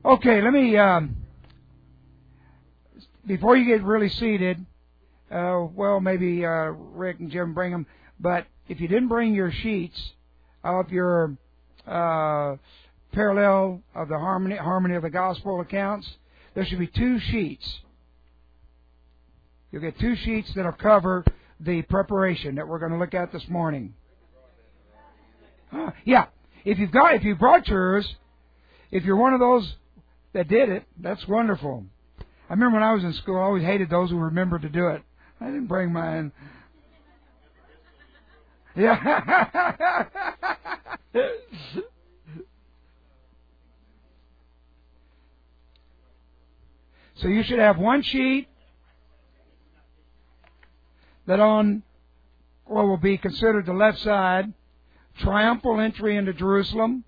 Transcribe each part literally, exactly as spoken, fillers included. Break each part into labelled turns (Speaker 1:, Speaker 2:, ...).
Speaker 1: Okay, let me, um, before you get really seated, uh, well, maybe uh, Rick and Jim bring them, but if you didn't bring your sheets of your uh, parallel of the harmony, harmony of the gospel accounts, there should be two sheets. You'll get two sheets that'll cover the preparation that we're going to look at this morning. Uh, yeah, if you've got, if you brought yours, if you're one of those that did it, that's wonderful. I remember when I was in school, I always hated those who remembered to do it. I didn't bring mine. Yeah. So you should have one sheet that on what will be considered the left side, triumphal entry into Jerusalem.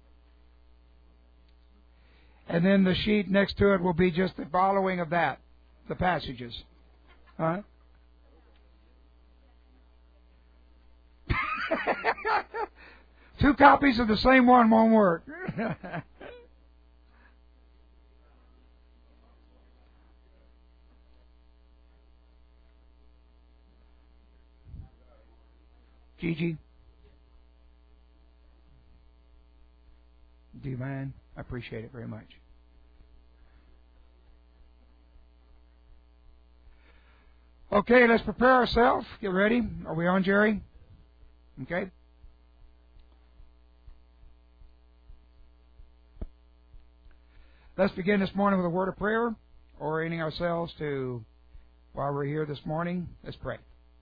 Speaker 1: And then the sheet next to it will be just the following of that, the passages. All right? Two copies of the same one won't work. Gigi, do you mind? I appreciate it very much. Okay, let's prepare ourselves. Get ready. Are we on, Jerry? Okay. Let's begin this morning with a word of prayer, orienting ourselves to why we're here this morning. Let's pray.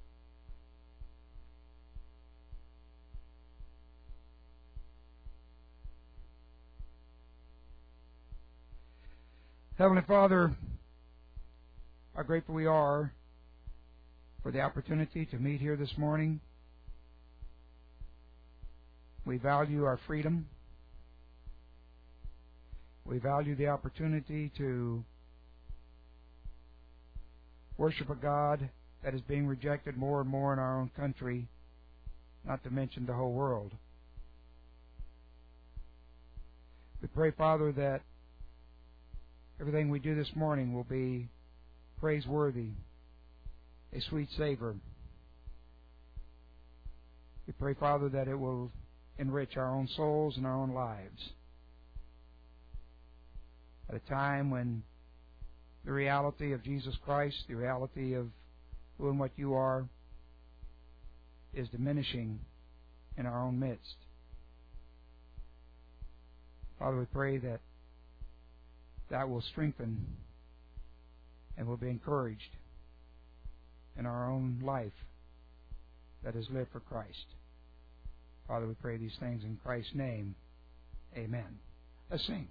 Speaker 1: Heavenly Father, how grateful we are for the opportunity to meet here this morning. We value our freedom. We value the opportunity to worship a God that is being rejected more and more in our own country, not to mention the whole world. We pray, Father, that everything we do this morning will be praiseworthy, a sweet savor. We pray, Father, that it will enrich our own souls and our own lives. At a time when the reality of Jesus Christ, the reality of who and what you are, is diminishing in our own midst. Father, we pray that that will strengthen and will be encouraged in our own life that is lived for Christ. Father, we pray these things in Christ's name. Amen. Let's sing.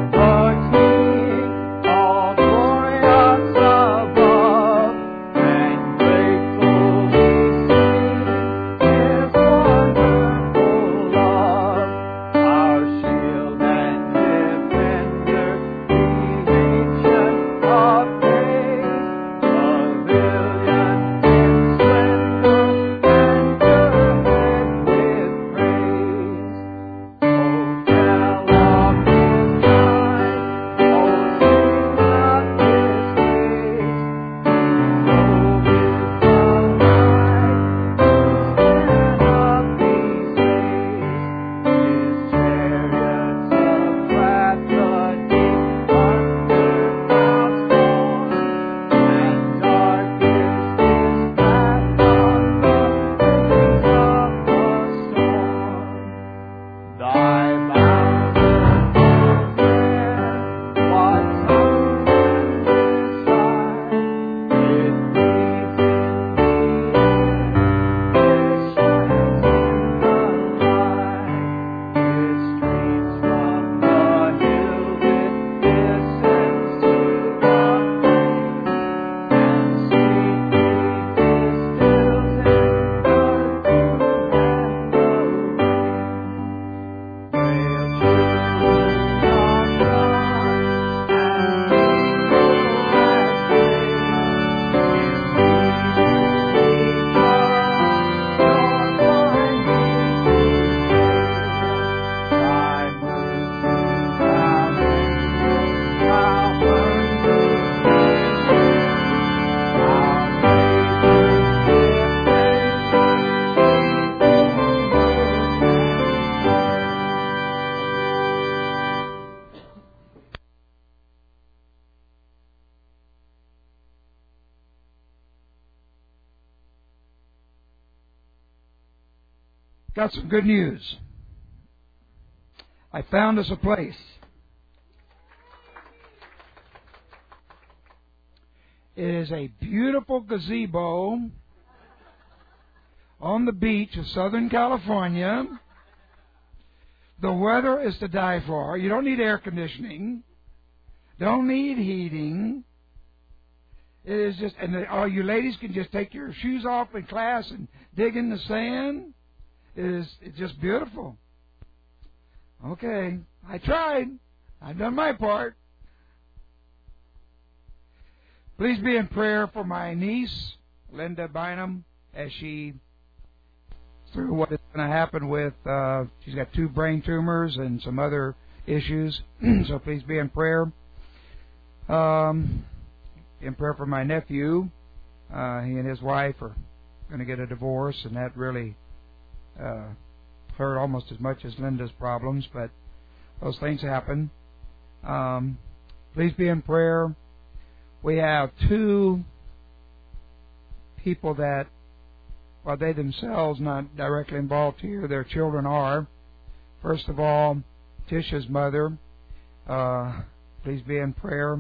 Speaker 2: All glorious above, and
Speaker 1: got some good news. I found us a place. It is a beautiful gazebo on the beach of Southern California. The weather is to die for. You don't need air conditioning. Don't need heating. It is just, and the, all you ladies can just take your shoes off in class and dig in the sand. It is it's just beautiful. Okay, I tried. I've done my part. Please be in prayer for my niece, Linda Bynum, as she, through what is going to happen with, uh, she's got two brain tumors and some other issues. So please be in prayer. Um, in prayer for my nephew. Uh, he and his wife are going to get a divorce, and that really uh, hurt almost as much as Linda's problems, but those things happen. Um, please be in prayer. We have two people that, while they themselves not directly involved here, their children are. First of all, Tisha's mother. Uh, please be in prayer.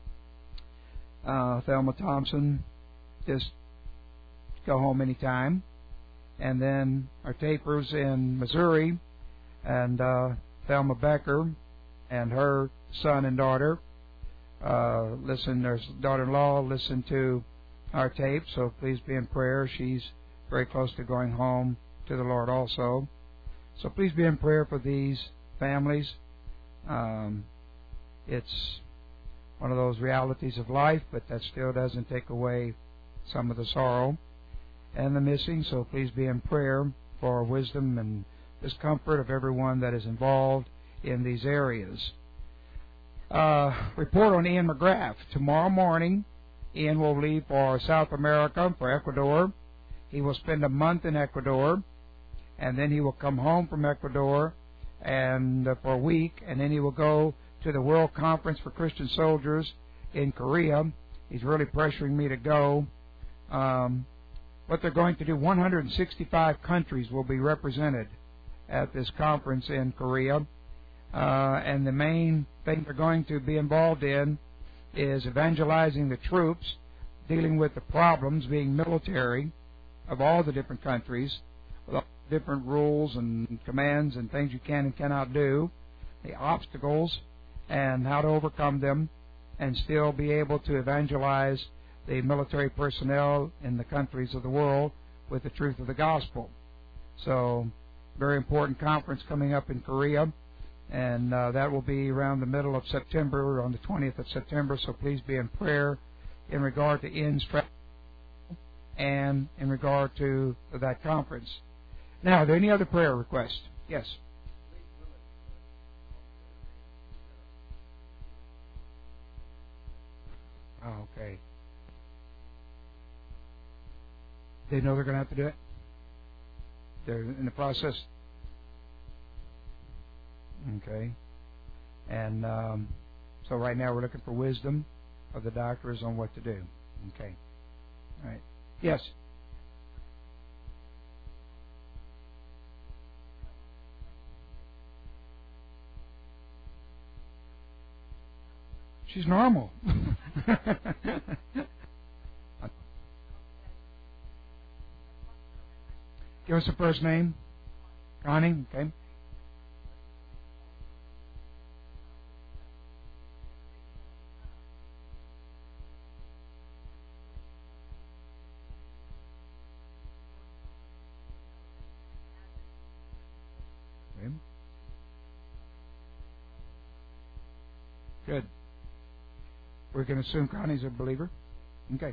Speaker 1: Uh, Thelma Thompson, just go home anytime. And then our tapers in Missouri, and uh, Thelma Becker and her son and daughter. Uh, listen, their daughter-in-law listened to our tape, so please be in prayer. She's very close to going home to the Lord also. So please be in prayer for these families. Um, it's one of those realities of life, but that still doesn't take away some of the sorrow and the missing. So please be in prayer for wisdom and discomfort of everyone that is involved in these areas. Uh, report on Ian McGrath. Tomorrow morning, Ian will leave for South America, for Ecuador. He will spend a month in Ecuador, and then he will come home from Ecuador and uh, for a week, and then he will go to the World Conference for Christian Soldiers in Korea. He's really pressuring me to go. Um, what they're going to do, one hundred sixty-five countries will be represented at this conference in Korea. Uh, and the main thing they're going to be involved in is evangelizing the troops, dealing with the problems, being military of all the different countries, with all the different rules and commands and things you can and cannot do, the obstacles, and how to overcome them, and still be able to evangelize the military personnel in the countries of the world with the truth of the gospel. So, very important conference coming up in Korea. And uh, that will be around the middle of September, on the twentieth of September, so please be in prayer in regard to Ian's travel and in regard to that conference. Now, are there any other prayer requests? Yes. Oh, okay. They know they're going to have to do it? They're in the process? Okay. And um, so right now we're looking for wisdom of the doctors on what to do. Okay. All right. Yes. She's normal. Give us a first name. Connie. Okay. Good. We can assume Connie's a believer. Okay.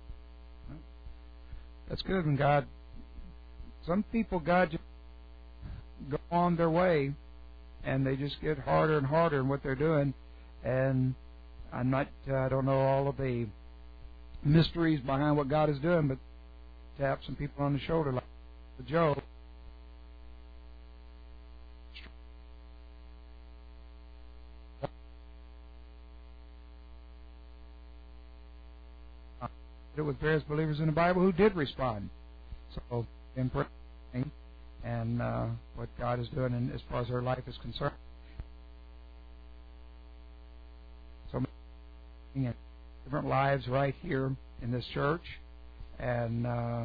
Speaker 1: That's good. And God, some people, God just go on their way, and they just get harder and harder in what they're doing. And I'm not, uh, I don't know all of the mysteries behind what God is doing, but tap some people on the shoulder like Joe. It with various believers in the Bible who did respond. So, in praying, and uh, what God is doing in, as far as her life is concerned. So many different lives right here in this church, and uh,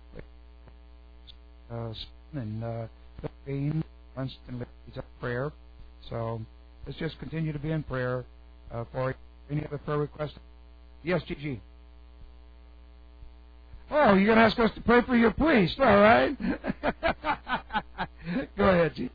Speaker 1: uh, and uh, being constantly leads up prayer. So let's just continue to be in prayer uh, for any other prayer requests. Yes, Gigi. Oh, you're going to ask us to pray for your priest, all right? Go ahead, Gigi.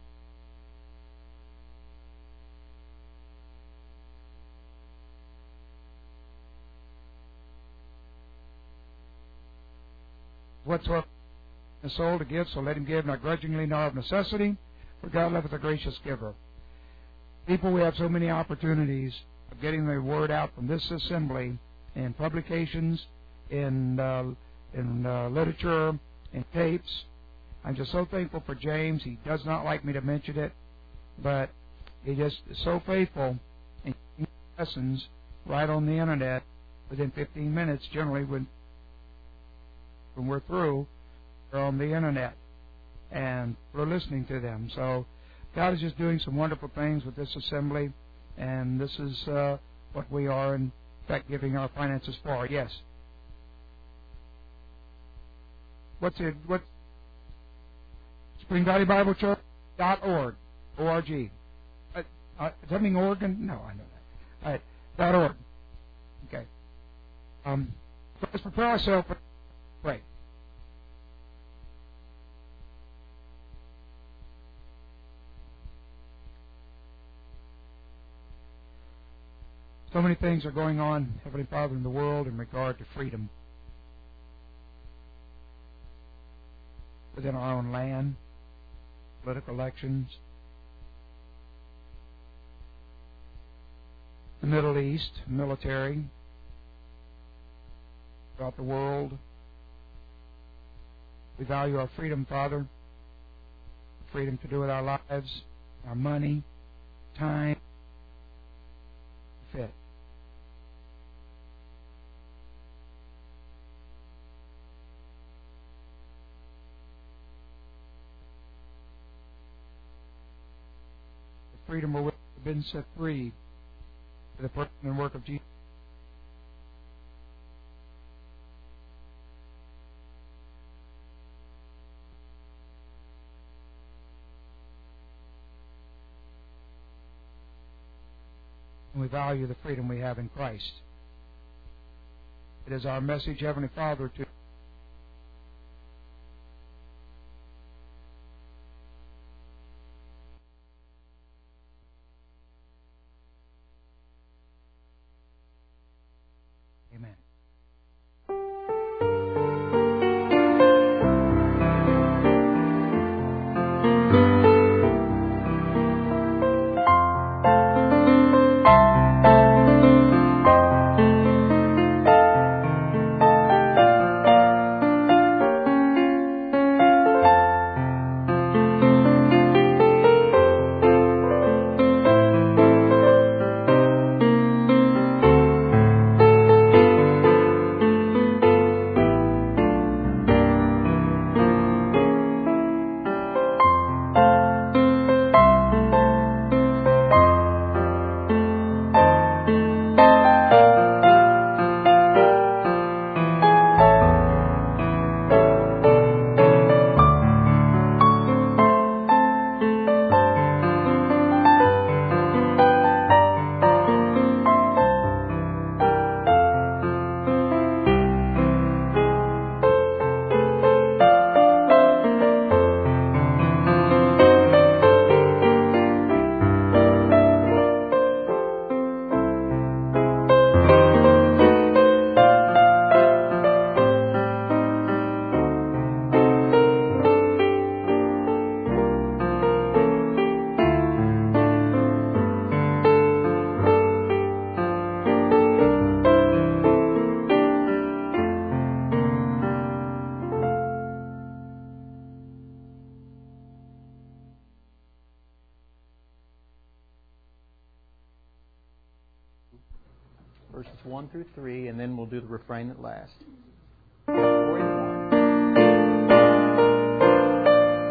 Speaker 1: Whatsoever the soul to give, so let him give, not grudgingly nor of necessity, for God loveth a gracious giver. People, we have so many opportunities of getting the word out from this assembly in publications, in uh, in uh, literature, in tapes. I'm just so thankful for James. He does not like me to mention it, but he just is so faithful in keeping lessons right on the internet within fifteen minutes. Generally, when when we're through, they're on the internet, and we're listening to them. So God is just doing some wonderful things with this assembly, and this is uh, what we are, in fact, giving our finances for. Yes. What's it? What? Spring Valley Bible Church dot org, O R G. Uh, uh, does that mean Oregon? No, I know that. All right, dot org. Okay. Um, so let's prepare ourselves for pray. So many things are going on, Heavenly Father, in the world in regard to freedom within our own land, political elections, the Middle East, military, throughout the world. We value our freedom, Father, freedom to do with our lives, our money, time, fit. The freedom wherewith we have been set free for the person and work of Jesus. And we value the freedom we have in Christ. It is our message, Heavenly Father, to Amen.
Speaker 2: Verses one through three, and then we'll do the refrain at last.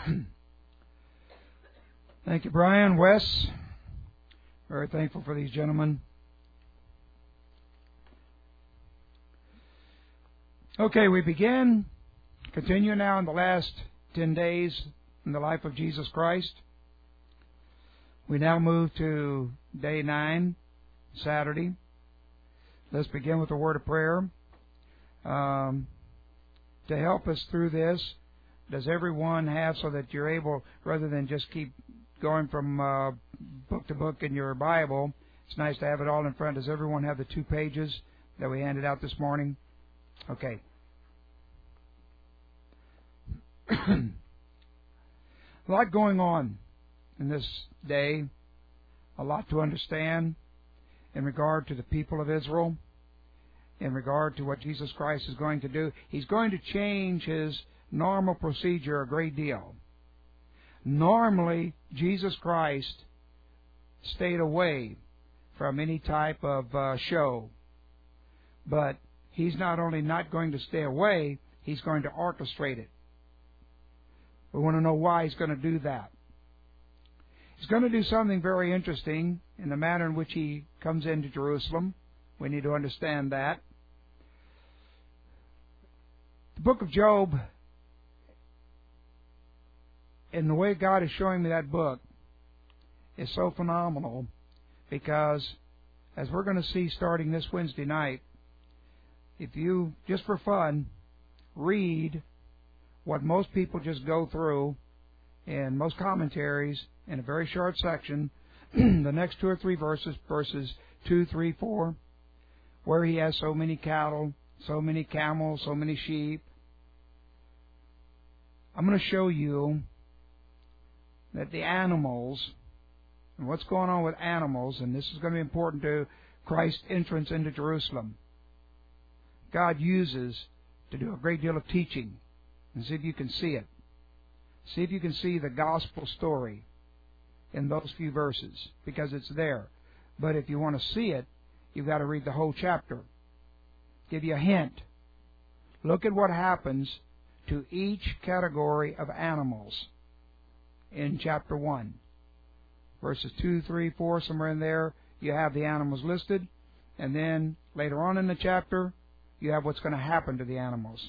Speaker 1: Thank you, Brian, Wes. Very thankful for these gentlemen. Okay, we begin, continue now in the last ten days in the life of Jesus Christ. We now move to day nine, Saturday. Let's begin with a word of prayer. Um, to help us through this, does everyone have, so that you're able, rather than just keep going from uh, book to book in your Bible, it's nice to have it all in front. Does everyone have the two pages that we handed out this morning? Okay. A lot going on in this day, a lot to understand in regard to the people of Israel, in regard to what Jesus Christ is going to do. He's going to change His normal procedure a great deal. Normally, Jesus Christ stayed away from any type of uh, show. But He's not only not going to stay away, He's going to orchestrate it. We want to know why He's going to do that. He's going to do something very interesting in the manner in which He comes into Jerusalem. We need to understand that. The book of Job, and the way God is showing me that book, is so phenomenal, because as we're going to see starting this Wednesday night, if you, just for fun, read what most people just go through in most commentaries in a very short section, the next two or three verses, verses two, three, four, where he has so many cattle, so many camels, so many sheep. I'm going to show you that the animals, and what's going on with animals, and this is going to be important to Christ's entrance into Jerusalem, God uses to do a great deal of teaching. And see if you can see it. See if you can see the gospel story in those few verses, because it's there. But if you want to see it, you've got to read the whole chapter. Give you a hint. Look at what happens to each category of animals in chapter one. Verses two, three, four, somewhere in there, you have the animals listed. And then later on in the chapter, you have what's going to happen to the animals.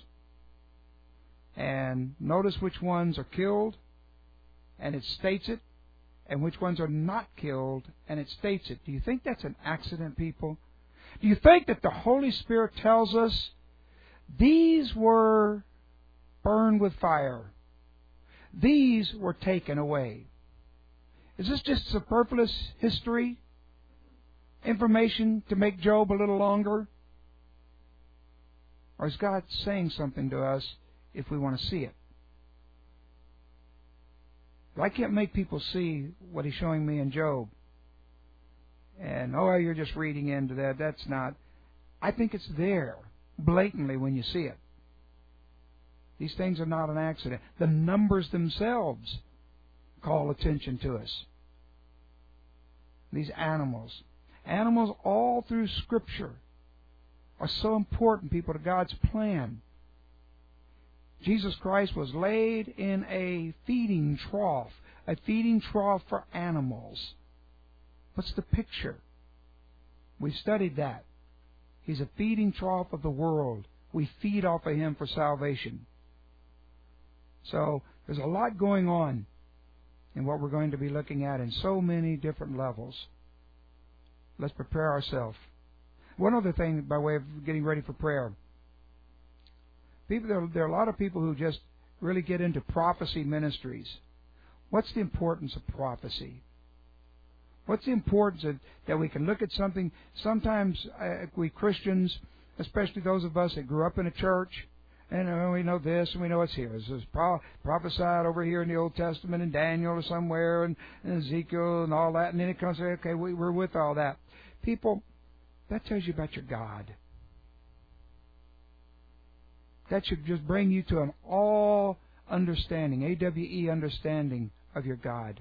Speaker 1: And notice which ones are killed, and it states it, and which ones are not killed, and it states it. Do you think that's an accident, people? Do you think that the Holy Spirit tells us these were burned with fire? These were taken away. Is this just superfluous history? Information to make Job a little longer? Or is God saying something to us if we want to see it? But I can't make people see what He's showing me in Job. And, oh, you're just reading into that. That's not. I think it's there blatantly when you see it. These things are not an accident. The numbers themselves call attention to us. These animals. Animals all through Scripture are so important, people, to God's plan. Jesus Christ was laid in a feeding trough, a feeding trough for animals. What's the picture? We studied that. He's a feeding trough of the world. We feed off of Him for salvation. So there's a lot going on in what we're going to be looking at in so many different levels. Let's prepare ourselves. One other thing, by way of getting ready for prayer. People, there, there are a lot of people who just really get into prophecy ministries. What's the importance of prophecy? What's the importance of, that we can look at something? Sometimes uh, we Christians, especially those of us that grew up in a church, and uh, we know this and we know it's here. This is pro- prophesied over here in the Old Testament in Daniel or somewhere, and, and Ezekiel and all that, and then it comes, okay, we, we're with all that. People, that tells you about your God. That should just bring you to an all understanding, A W E understanding of your God.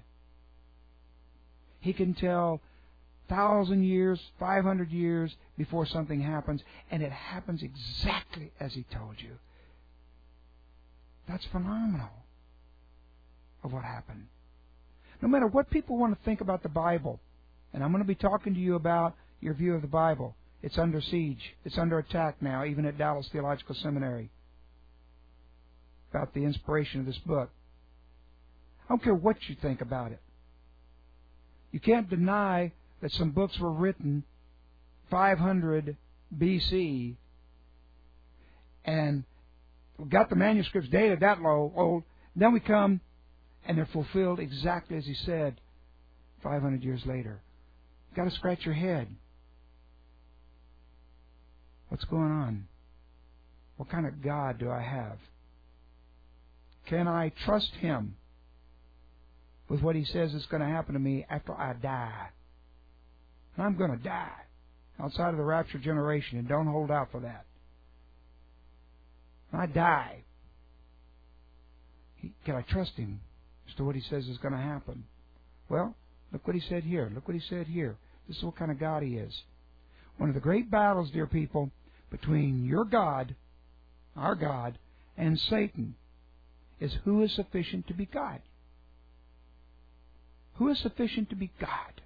Speaker 1: He can tell thousand years, five hundred years before something happens, and it happens exactly as He told you. That's phenomenal. of what happened. No matter what people want to think about the Bible, and I'm going to be talking to you about your view of the Bible, it's under siege. It's under attack now, even at Dallas Theological Seminary, about the inspiration of this book. I don't care what you think about it. You can't deny that some books were written five hundred B C and we got the manuscripts dated that low old. Then we come and they're fulfilled exactly as he said five hundred years later. You've got to scratch your head. What's going on? What kind of God do I have? Can I trust Him with what He says is going to happen to me after I die? And I'm going to die outside of the rapture generation, and don't hold out for that. When I die, can I trust Him as to what He says is going to happen? Well, look what He said here. Look what He said here. This is what kind of God He is. One of the great battles, dear people, between your God, our God, and Satan is who is sufficient to be God. Who is sufficient to be God?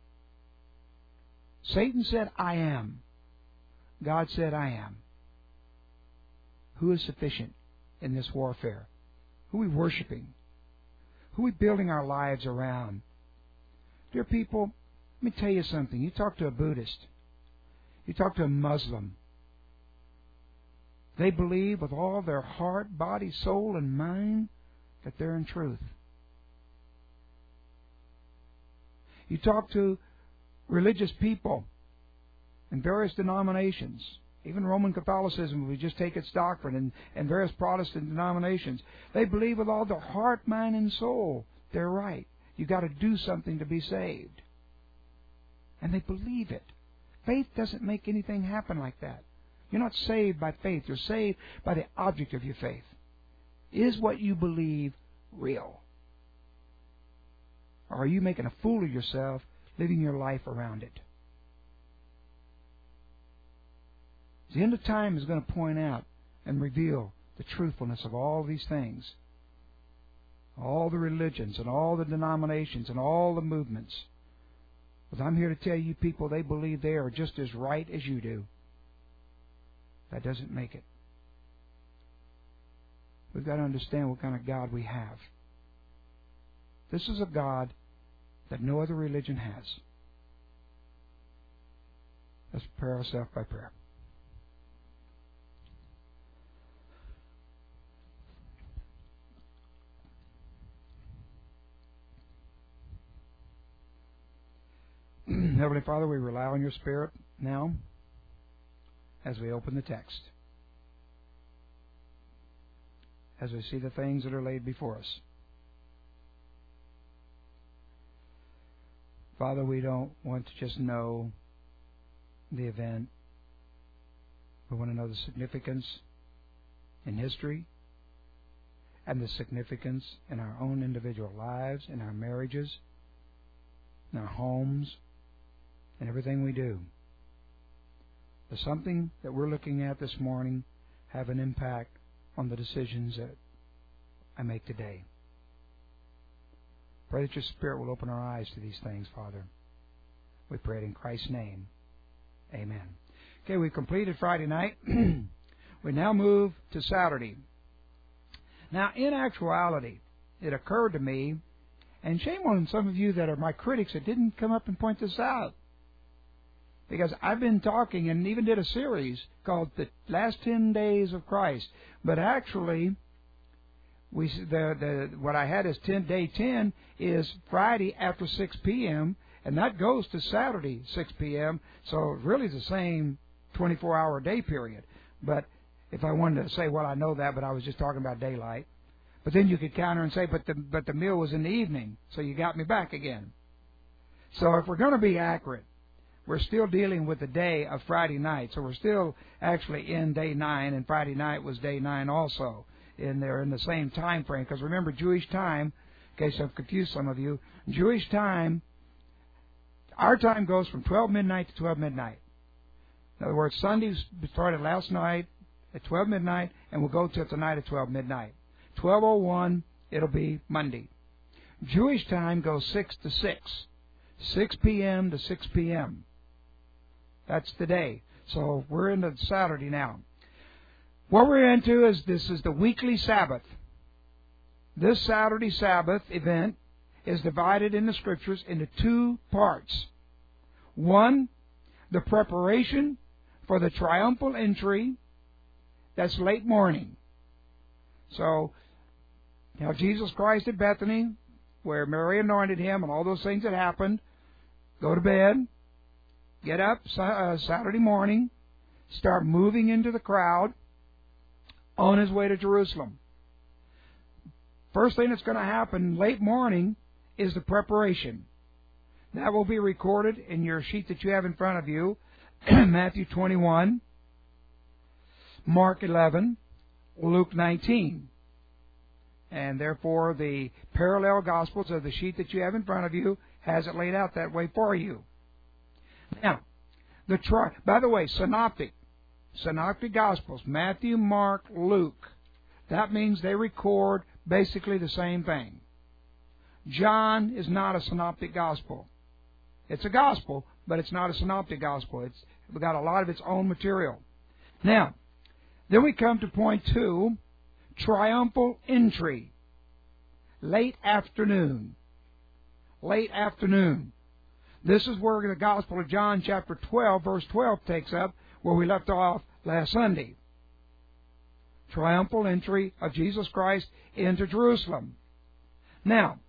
Speaker 1: Satan said, I am. God said, I am. Who is sufficient in this warfare? Who are we worshiping? Who are we building our lives around? Dear people, let me tell you something. You talk to a Buddhist. You talk to a Muslim. They believe with all their heart, body, soul, and mind that they're in truth. You talk to religious people in various denominations, even Roman Catholicism, we just take its doctrine, and, and various Protestant denominations. They believe with all their heart, mind, and soul they're right. You've got to do something to be saved. And they believe it. Faith doesn't make anything happen like that. You're not saved by faith. You're saved by the object of your faith. Is what you believe real? Or are you making a fool of yourself, living your life around it? The end of time is going to point out and reveal the truthfulness of all these things. All the religions and all the denominations and all the movements. But I'm here to tell you people, they believe they are just as right as you do. That doesn't make it. We've got to understand what kind of God we have. This is a God that no other religion has. Let's prepare ourselves by prayer. Heavenly Father, we rely on your Spirit now as we open the text, as we see the things that are laid before us. Father, we don't want to just know the event. We want to know the significance in history and the significance in our own individual lives, in our marriages, in our homes, and everything we do. Does something that we're looking at this morning have an impact on the decisions that I make today? Pray that your Spirit will open our eyes to these things, Father. We pray it in Christ's name. Amen. Okay, we completed Friday night. We now move to Saturday. Now, in actuality, it occurred to me, and shame on some of you that are my critics that didn't come up and point this out, because I've been talking and even did a series called The Last Ten Days of Christ. But actually, we the the what I had as ten day ten is Friday after six p.m. and that goes to Saturday six p.m. So really it's the same twenty-four hour day period. But if I wanted to say, well, I know that, but I was just talking about daylight. But then you could counter and say, but the but the meal was in the evening, so you got me back again. So if we're going to be accurate, we're still dealing with the day of Friday night. So we're still actually in day nine, and Friday night was day nine also. And they're in the same time frame. Because remember, Jewish time, in case I've confused some of you, Jewish time, our time goes from twelve midnight to twelve midnight. In other words, Sunday started last night at twelve midnight, and we'll go till tonight at twelve midnight. twelve oh one, it'll be Monday. Jewish time goes six to six. six p.m. to six p.m. That's the day. So we're into Saturday now. What we're into is this is the weekly Sabbath. This Saturday Sabbath event is divided in the Scriptures into two parts. One, the preparation for the triumphal entry. That's late morning. So, now Jesus Christ at Bethany, where Mary anointed Him and all those things that happened, go to bed, get up uh, Saturday morning, start moving into the crowd on His way to Jerusalem. First thing that's going to happen late morning is the preparation. That will be recorded in your sheet that you have in front of you. Matthew twenty-one, Mark eleven, Luke nineteen. And therefore the parallel Gospels of the sheet that you have in front of you has it laid out that way for you. Now, the tri- by the way, synoptic, synoptic Gospels, Matthew, Mark, Luke, that means they record basically the same thing. John is not a synoptic Gospel. It's a Gospel, but it's not a synoptic Gospel. It's got a lot of its own material. Now, then we come to point two, triumphal entry. Late afternoon. Late afternoon. This is where the Gospel of John chapter twelve, verse twelve takes up, where we left off last Sunday. Triumphal entry of Jesus Christ into Jerusalem. Now,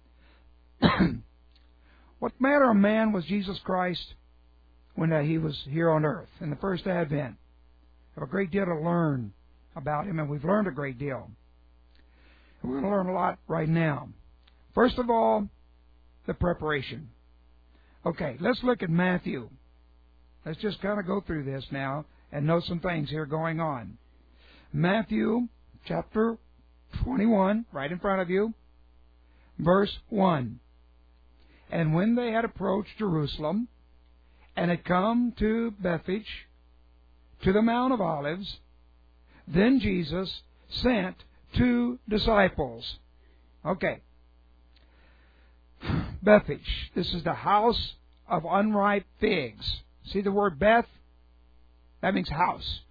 Speaker 1: what manner of man was Jesus Christ when uh, He was here on earth in the first advent? We have a great deal to learn about Him, and we've learned a great deal. And we're going to learn a lot right now. First of all, the preparation. Okay, let's look at Matthew. Let's just kind of go through this now and know some things here going on. Matthew chapter twenty-one, right in front of you, verse one. And when they had approached Jerusalem, and had come to Bethphage, to the Mount of Olives, then Jesus sent two disciples. Okay. Bethphage. This is the house of unripe figs. See the word Beth? That means house.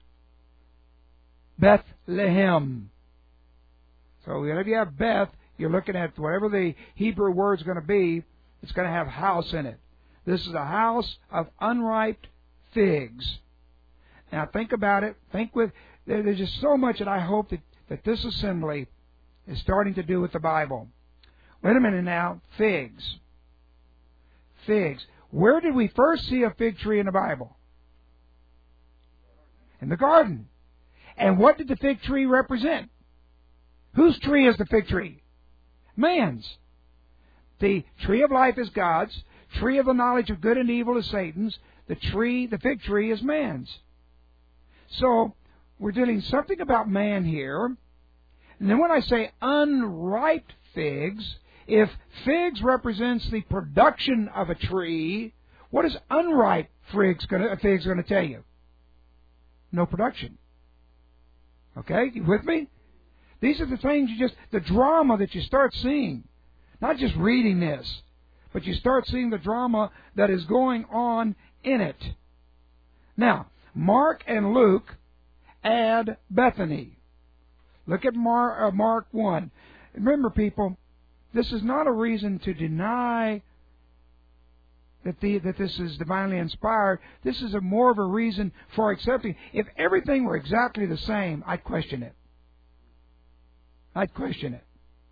Speaker 1: Bethlehem. So whenever you have Beth, you're looking at whatever the Hebrew word's going to be, it's going to have house in it. This is a house of unripe figs. Now think about it. Think with there's just so much that I hope that, that this assembly is starting to do with the Bible. Wait a minute now. Figs. Figs. Where did we first see a fig tree in the Bible? In the garden. And what did the fig tree represent? Whose tree is the fig tree? Man's. The tree of life is God's. Tree of the knowledge of good and evil is Satan's. The tree, the fig tree, is man's. So, we're dealing something about man here. And then when I say unripe figs, if figs represents the production of a tree, what is unripe figs going to, figs going to tell you? No production. Okay, you with me? These are the things you just, the drama that you start seeing. Not just reading this, but you start seeing the drama that is going on in it. Now, Mark and Luke add Bethany. Look at Mar, uh, Mark one. Remember, people, this is not a reason to deny that the that this is divinely inspired. This is a more of a reason for accepting. If everything were exactly the same, I'd question it. I'd question it.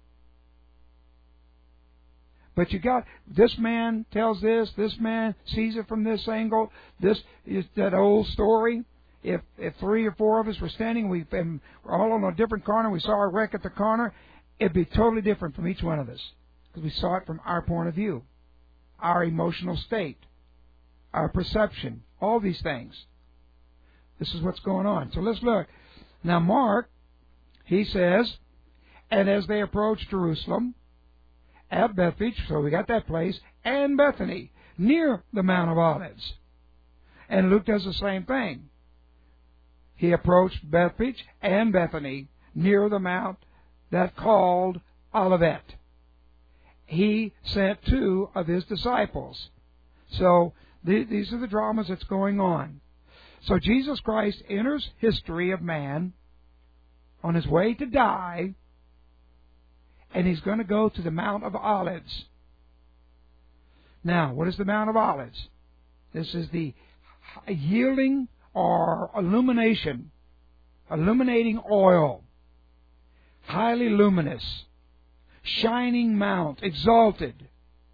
Speaker 1: But you got, this man tells this, this man sees it from this angle. This is that old story. If if three or four of us were standing, we and we're all on a different corner, we saw a wreck at the corner, it'd be totally different from each one of us. Because we saw it from our point of view, our emotional state, our perception, all these things. This is what's going on. So let's look. Now Mark, he says, and as they approached Jerusalem, at Bethphage, so we got that place, and Bethany, near the Mount of Olives. And Luke does the same thing. He approached Bethphage and Bethany, near the mount that called Olivet. He sent two of His disciples. So th- these are the dramas that's going on. So Jesus Christ enters history of man on His way to die, and He's going to go to the Mount of Olives. Now, what is the Mount of Olives? This is the yielding or illumination, illuminating oil, highly luminous, shining mount, exalted.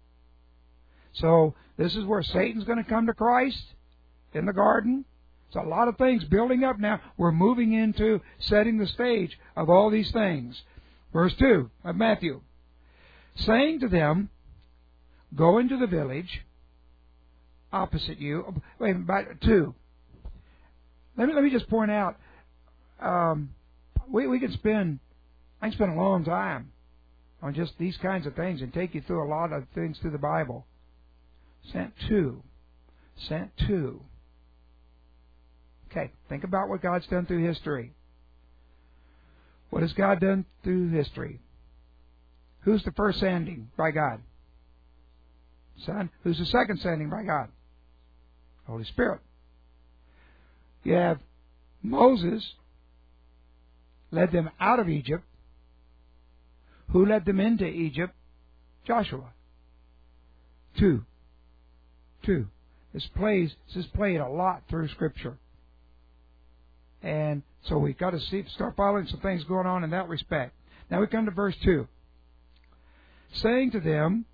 Speaker 1: So this is where Satan's going to come to Christ in the garden. It's a lot of things building up now. We're moving into setting the stage of all these things. Verse two of Matthew. Saying to them, go into the village opposite you. Wait, about two. Let me let me just point out. Um, we we can spend. I can spend a long time on just these kinds of things and take you through a lot of things through the Bible. Sent two. Sent two. Okay, think about what God's done through history. What has God done through history? Who's the first sending by God? Son. Who's the second sending by God? Holy Spirit. You have Moses led them out of Egypt. Who led them into Egypt? Joshua. Two. Two. This plays this is played a lot through Scripture. And so we've got to see, start following some things going on in that respect. Now we come to verse two. Saying to them,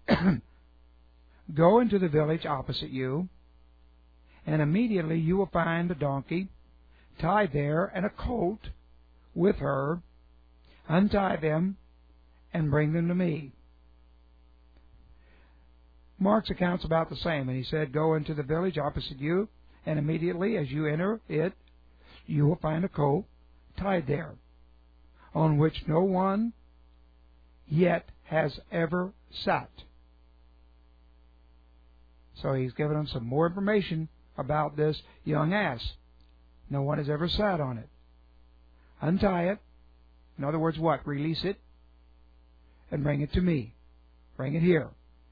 Speaker 1: go into the village opposite you, and immediately you will find a donkey tied there and a colt with her. Untie them and bring them to me. Mark's account's about the same, and he said, go into the village opposite you, and immediately as you enter it, you will find a colt tied there, on which no one yet has ever sat. So he's given them some more information about this young ass. No one has ever sat on it. Untie it. In other words, what? Release it and bring it to me. Bring it here.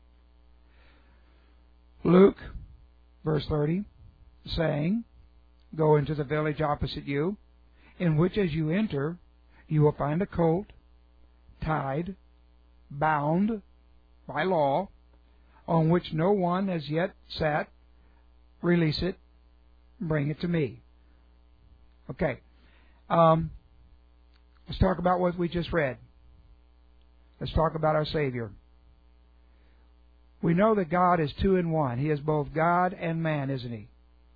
Speaker 1: Luke, verse thirty, saying, go into the village opposite you, in which as you enter, you will find a colt tied, bound by law, on which no one has yet sat. Release it, bring it to me. Okay. Um, let's talk about what we just read. Let's talk about our Savior. We know that God is two in one. He is both God and man, isn't He?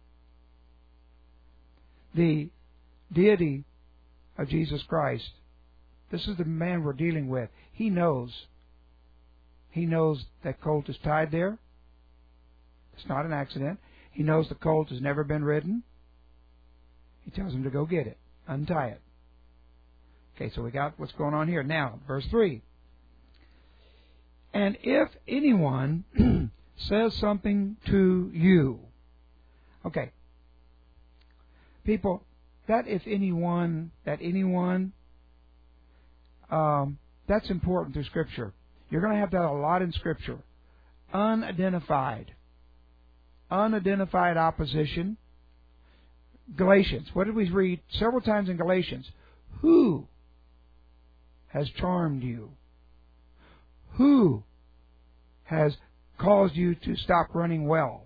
Speaker 1: The deity of Jesus Christ, this is the man we're dealing with. He knows. He knows that colt is tied there. It's not an accident. He knows the colt has never been ridden. He tells him to go get it. Untie it. Okay, so we got what's going on here. Now, verse three. And if anyone says something to you. Okay. People, that if anyone, that anyone, um, that's important through Scripture. You're going to have that a lot in Scripture. Unidentified. Unidentified opposition. Galatians. What did we read several times in Galatians? Who has charmed you? Who has caused you to stop running well?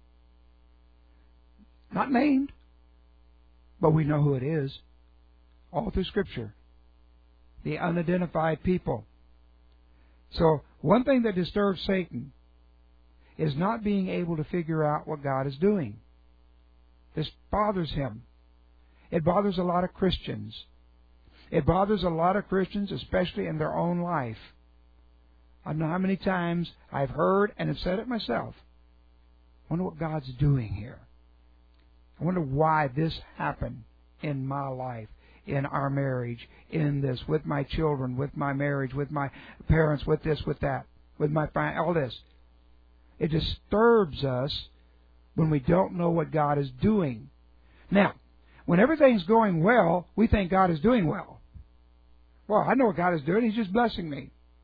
Speaker 1: Not named, but we know who it is. All through Scripture. The unidentified people. So, one thing that disturbs Satan is not being able to figure out what God is doing. This bothers him. It bothers a lot of Christians. It bothers a lot of Christians, especially in their own life. I don't know how many times I've heard and have said it myself. I wonder what God's doing here. I wonder why this happened in my life, in our marriage, in this, with my children, with my marriage, with my parents, with this, with that, with my family, all this. It disturbs us when we don't know what God is doing. Now, when everything's going well, we think God is doing well. Well, I know what God is doing. He's just blessing me.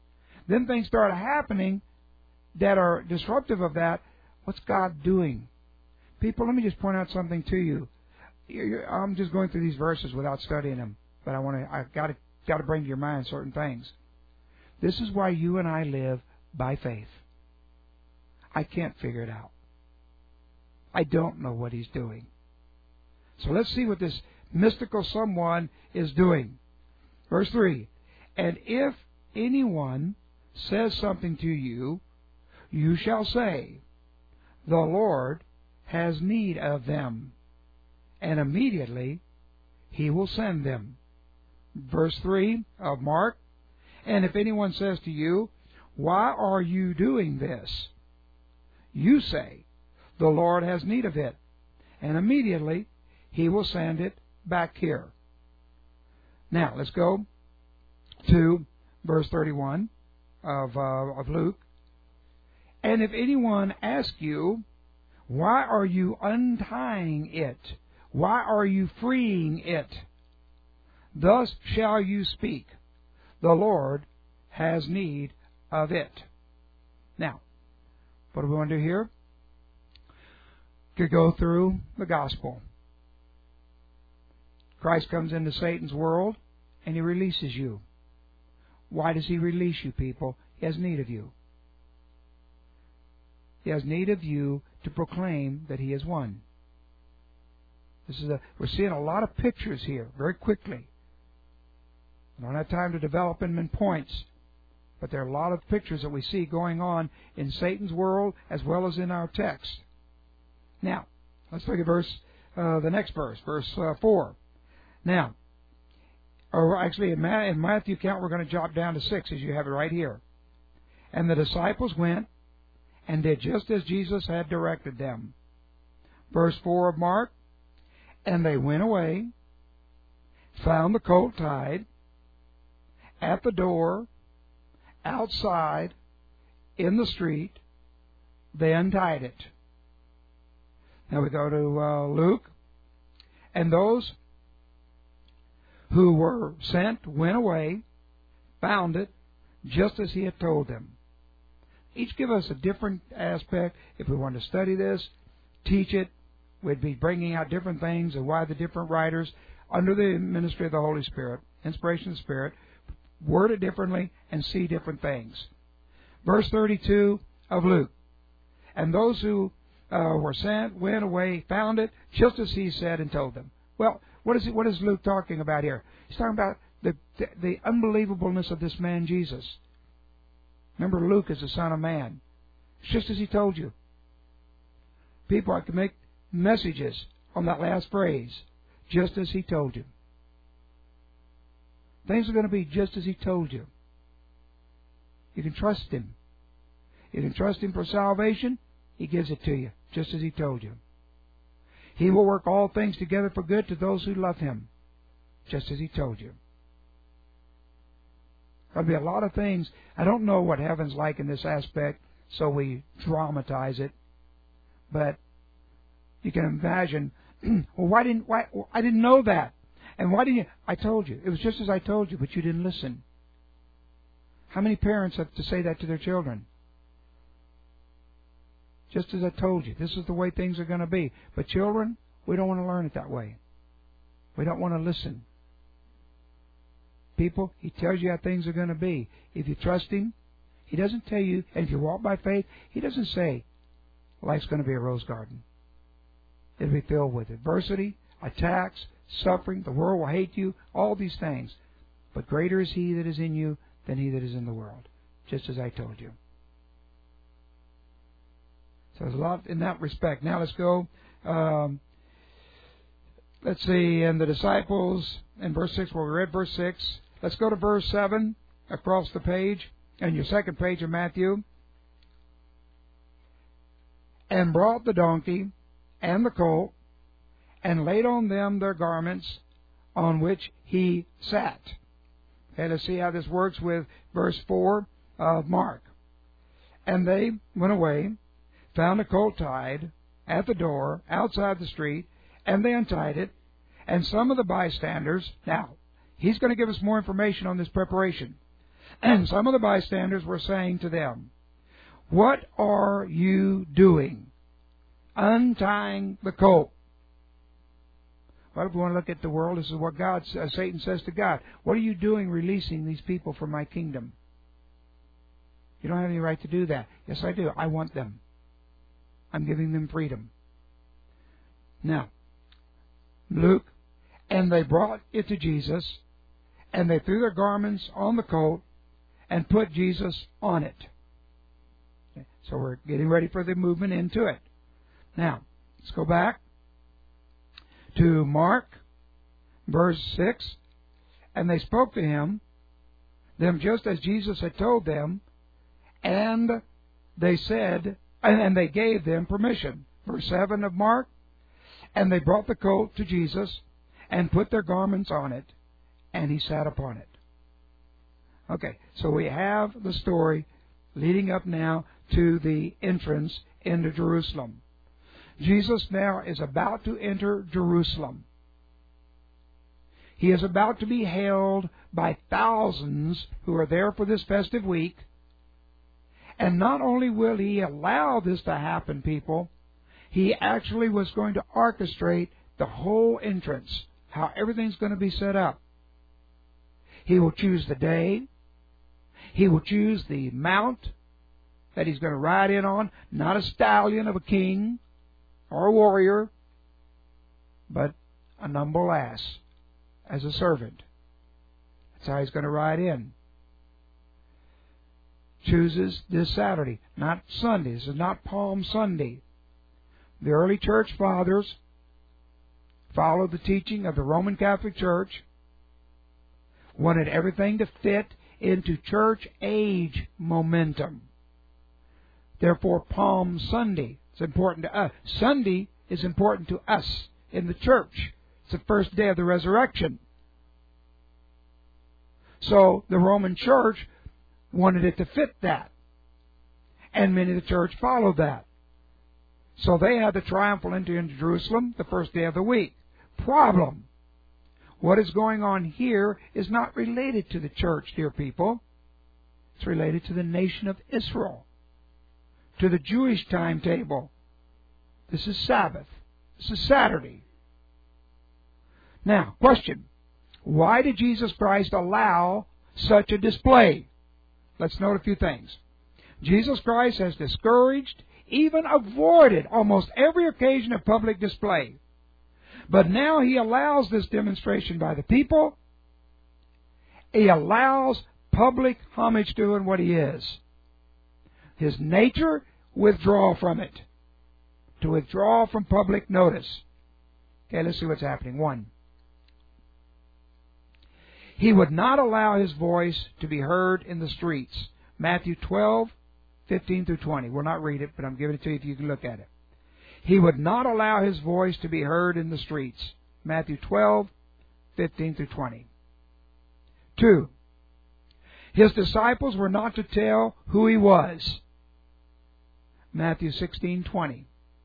Speaker 1: then things start happening that are disruptive of that. What's God doing? People, let me just point out something to you. I'm just going through these verses without studying them, but I want to. I've got to got to bring to your mind certain things. This is why you and I live by faith. I can't figure it out. I don't know what He's doing. So let's see what this mystical someone is doing. Verse three. And if anyone says something to you, you shall say, the Lord has need of them, and immediately He will send them. Verse three of Mark. And if anyone says to you, why are you doing this? You say, the Lord has need of it, and immediately He will send it back here. Now, let's go to verse thirty-one of, uh, of Luke. And if anyone asks you, why are you untying it? Why are you freeing it? Thus shall you speak, the Lord has need of it. Now, what do we want to do here? Could go through the gospel. Christ comes into Satan's world and He releases you. Why does He release you, people? He has need of you. He has need of you to proclaim that He is one. This is a, we're seeing a lot of pictures here very quickly. I don't have time to develop them in points, but there are a lot of pictures that we see going on in Satan's world as well as in our text. Now, let's look at verse, uh, the next verse, verse uh, four. Now, or actually in, Ma- in Matthew count, we're going to drop down to six, as you have it right here. And the disciples went and did just as Jesus had directed them. Verse four of Mark. And they went away, found the colt tied, at the door, outside, in the street. They untied it. Now we go to uh, Luke. And those who were sent went away, found it, just as He had told them. Each give us a different aspect. If we want to study this, teach it, we'd be bringing out different things and why the different writers, under the ministry of the Holy Spirit, inspiration of the Spirit, word it differently and see different things. Verse thirty-two of Luke. And those who uh, were sent went away, found it, just as He said and told them. Well, what is it, what is Luke talking about here? He's talking about the, the, the unbelievableness of this man Jesus. Remember, Luke is the Son of Man. It's just as He told you. People, I can make messages on that last phrase, just as He told you. Things are going to be just as He told you. You can trust Him. You can trust Him for salvation. He gives it to you, just as He told you. He will work all things together for good to those who love Him, just as He told you. There'll be a lot of things. I don't know what heaven's like in this aspect, so we dramatize it. But you can imagine, well, why didn't why I didn't know that, and why didn't you? I told you. It was just as I told you, but you didn't listen. How many parents have to say that to their children? Just as I told you, this is the way things are going to be. But children, we don't want to learn it that way. We don't want to listen. People, He tells you how things are going to be. If you trust Him, He doesn't tell you, and if you walk by faith, He doesn't say life's going to be a rose garden. It'll be filled with adversity, attacks, suffering. The world will hate you, all these things. But greater is He that is in you than he that is in the world, just as I told you. So there's a lot in that respect. Now let's go. Um, let's see, and the disciples, in verse six, where we read verse six. Let's go to verse seven across the page, and your second page of Matthew. And brought the donkey and the colt, and laid on them their garments, on which he sat. Okay, let's see how this works with verse four of Mark. And they went away, found a colt tied at the door, outside the street, and they untied it. And some of the bystanders, now, he's going to give us more information on this preparation. And some of the bystanders were saying to them, "What are you doing, untying the colt?" Well, if we want to look at the world, this is what God, uh, Satan says to God. "What are you doing releasing these people from my kingdom? You don't have any right to do that." "Yes, I do. I want them. I'm giving them freedom." Now, Luke, "And they brought it to Jesus, and they threw their garments on the colt, and put Jesus on it." Okay, so we're getting ready for the movement into it. Now, let's go back to Mark, verse six. "And they spoke to him, them just as Jesus had told them, and they said, and they gave them permission." Verse seven of Mark, "And they brought the colt to Jesus, and put their garments on it, and he sat upon it." Okay, so we have the story leading up now to the entrance into Jerusalem. Jesus now is about to enter Jerusalem. He is about to be hailed by thousands who are there for this festive week. And not only will he allow this to happen, people, he actually was going to orchestrate the whole entrance, how everything's going to be set up. He will choose the day. He will choose the mount that he's going to ride in on, not a stallion of a king or a warrior, but a humble ass as a servant. That's how he's going to ride in. Chooses this Saturday, not Sunday. This is not Palm Sunday. The early church fathers followed the teaching of the Roman Catholic Church, wanted everything to fit into church age momentum. Therefore, Palm Sunday is important to us. Sunday is important to us in the church. It's the first day of the resurrection. So the Roman Church wanted it to fit that. And many of the church followed that. So they had the triumphal entry into Jerusalem the first day of the week. Problem. What is going on here is not related to the church, dear people. It's related to the nation of Israel, to the Jewish timetable. This is Sabbath. This is Saturday. Now, question. Why did Jesus Christ allow such a display? Let's note a few things. Jesus Christ has discouraged, even avoided almost every occasion of public display. But now he allows this demonstration by the people. He allows public homage to him what he is. His nature, withdraw from it. To withdraw from public notice. Okay, let's see what's happening. One. He would not allow his voice to be heard in the streets. Matthew twelve, fifteen through twenty. We'll not read it, but I'm giving it to you if you can look at it. He would not allow his voice to be heard in the streets. Matthew twelve, fifteen through twenty. Two. His disciples were not to tell who he was. Matthew sixteen, twenty.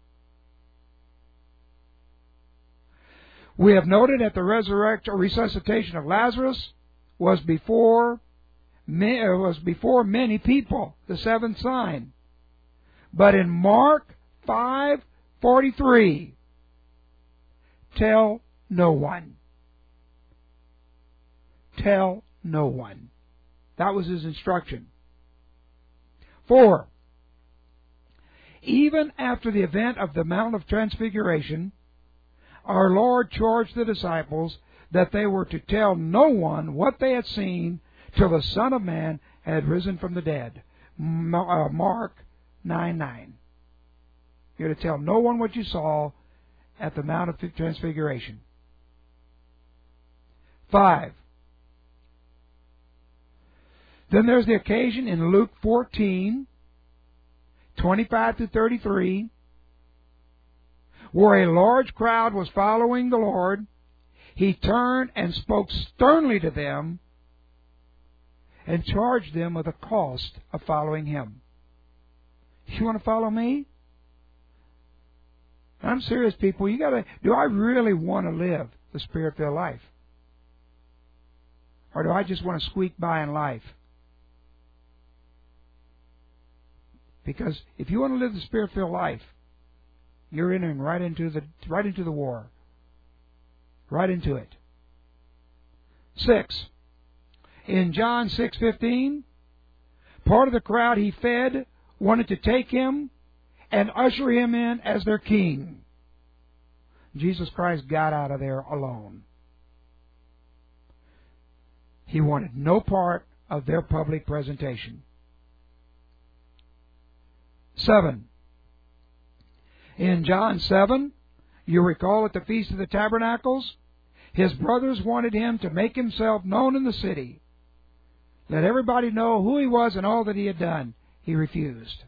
Speaker 1: We have noted that the resurrection or resuscitation of Lazarus was before was before many people, the seventh sign. But in Mark five forty-three, tell no one. Tell no one. That was his instruction. Four. Even after the event of the Mount of Transfiguration, our Lord charged the disciples that they were to tell no one what they had seen till the Son of Man had risen from the dead. Mark nine nine. You're to tell no one what you saw at the Mount of Transfiguration. Five. Then there's the occasion in Luke fourteen, twenty-five to thirty-three, where a large crowd was following the Lord. He turned and spoke sternly to them and charged them with the cost of following him. You want to follow me? I'm serious, people. You gotta. Do I really want to live the Spirit-filled life, or do I just want to squeak by in life? Because if you want to live the Spirit-filled life, you're entering right into the right into the war. Right into it. Six. In John six fifteen, part of the crowd he fed wanted to take him and usher him in as their king. Jesus Christ got out of there alone. He wanted no part of their public presentation. Seven. In John seven, you recall at the Feast of the Tabernacles, his brothers wanted him to make himself known in the city. Let everybody know who he was and all that he had done. He refused.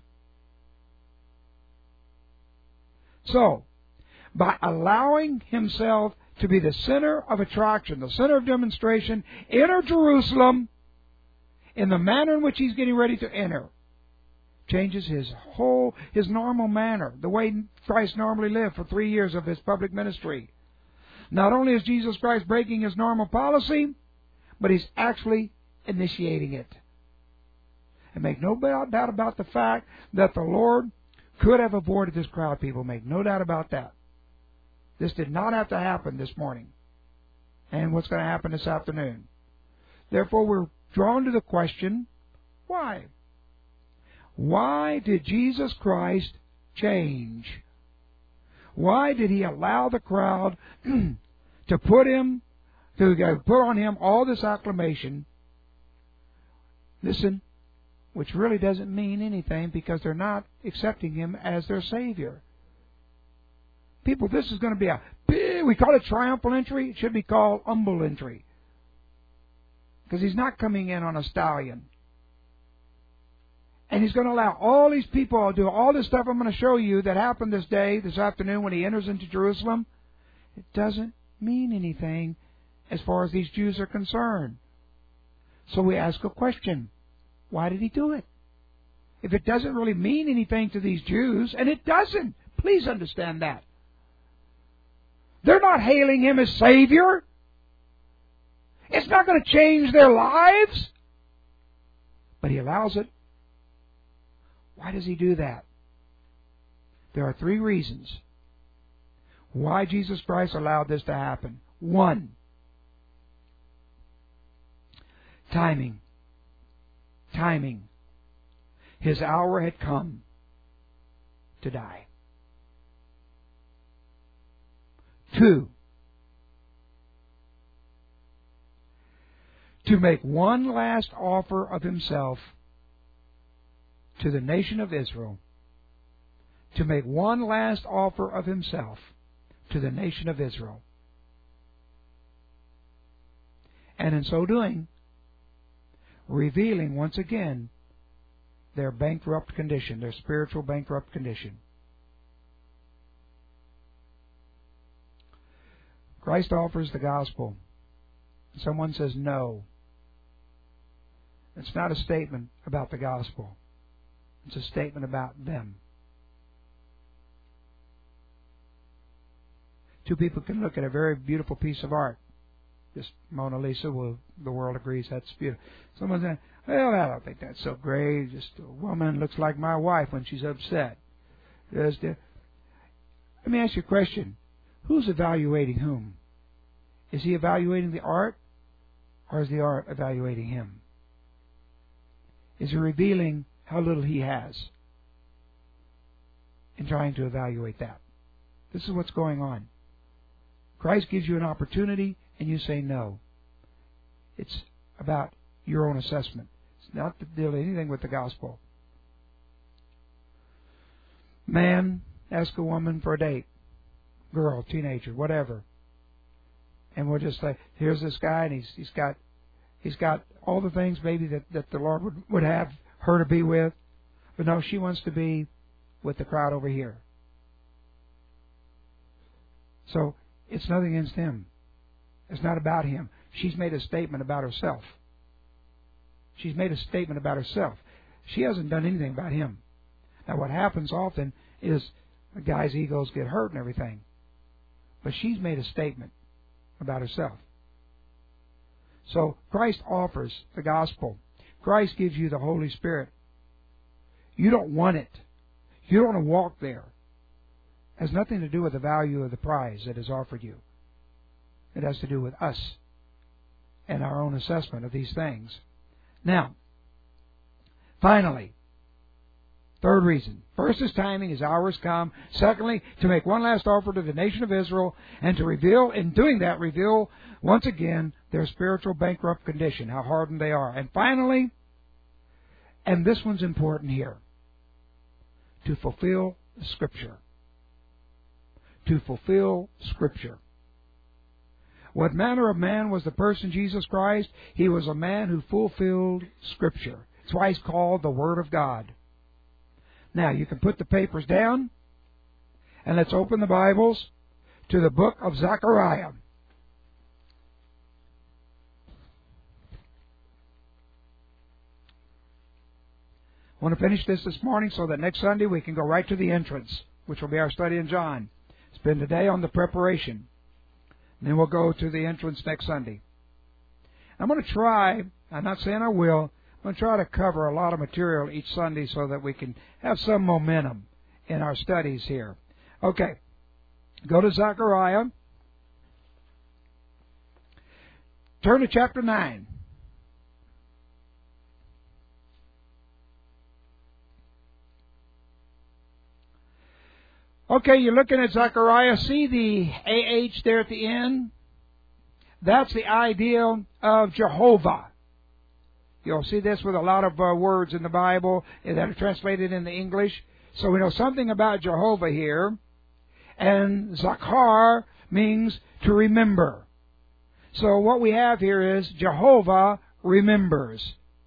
Speaker 1: So, by allowing himself to be the center of attraction, the center of demonstration, enter Jerusalem in the manner in which he's getting ready to enter, changes his whole, his normal manner, the way Christ normally lived for three years of his public ministry. Not only is Jesus Christ breaking his normal policy, but he's actually initiating it. And make no doubt about the fact that the Lord could have avoided this crowd, people. Make no doubt about that. This did not have to happen this morning. And what's going to happen this afternoon? Therefore, we're drawn to the question, why? Why did Jesus Christ change? Why did he allow the crowd to put him, to put on him all this acclamation? Listen, which really doesn't mean anything because they're not accepting him as their Savior. People, this is going to be a big, we call it triumphal entry. It should be called humble entry. Because he's not coming in on a stallion. And he's going to allow all these people to do all this stuff I'm going to show you that happened this day, this afternoon, when he enters into Jerusalem. It doesn't mean anything as far as these Jews are concerned. So we ask a question. Why did he do it? If it doesn't really mean anything to these Jews, and it doesn't, please understand that. They're not hailing him as Savior. It's not going to change their lives. But he allows it. Why does he do that? There are three reasons why Jesus Christ allowed this to happen. One, timing. Timing. His hour had come to die. Two, to make one last offer of himself to the nation of Israel, to make one last offer of himself to the nation of Israel. And in so doing, revealing once again their bankrupt condition, their spiritual bankrupt condition. Christ offers the gospel. Someone says no. It's not a statement about the gospel. It's a statement about them. Two people can look at a very beautiful piece of art. This Mona Lisa, well, the world agrees that's beautiful. Someone says, well, I don't think that's so great. Just a woman looks like my wife when she's upset. Just, uh, let me ask you a question. Who's evaluating whom? Is he evaluating the art, or is the art evaluating him? Is he revealing how little he has in trying to evaluate that? This is what's going on. Christ gives you an opportunity, and you say no. It's about your own assessment. It's not to deal anything with the gospel. Man asks a woman for a date. Girl, teenager, whatever. And we'll just say, here's this guy, and he's he's got he's got all the things maybe that, that the Lord would, would have her to be with. But no, she wants to be with the crowd over here. So it's nothing against him. It's not about him. She's made a statement about herself. She's made a statement about herself. She hasn't done anything about him. Now what happens often is the guy's egos get hurt and everything. But she's made a statement about herself. So Christ offers the gospel. Christ gives you the Holy Spirit. You don't want it. You don't want to walk there. It has nothing to do with the value of the prize that is offered you. It has to do with us and our own assessment of these things. Now, finally, third reason. First, His timing, His hour has come. Secondly, to make one last offer to the nation of Israel, and to reveal, in doing that, reveal once again their spiritual bankrupt condition, how hardened they are. And finally, and this one's important here, to fulfill Scripture. To fulfill Scripture. What manner of man was the person Jesus Christ? He was a man who fulfilled Scripture. That's why He's called the Word of God. Now, you can put the papers down, and let's open the Bibles to the book of Zechariah. I want to finish this this morning so that next Sunday we can go right to the entrance, which will be our study in John. Spend the day on the preparation. And then we'll go to the entrance next Sunday. I'm going to try, I'm not saying I will, I'm going to try to cover a lot of material each Sunday so that we can have some momentum in our studies here. Okay, go to Zechariah. Turn to chapter nine. Okay, you're looking at Zechariah. See the A H there at the end? That's the idea of Jehovah. You'll see this with a lot of uh, words in the Bible that are translated into English. So we know something about Jehovah here. And Zachar means to remember. So what we have here is Jehovah remembers.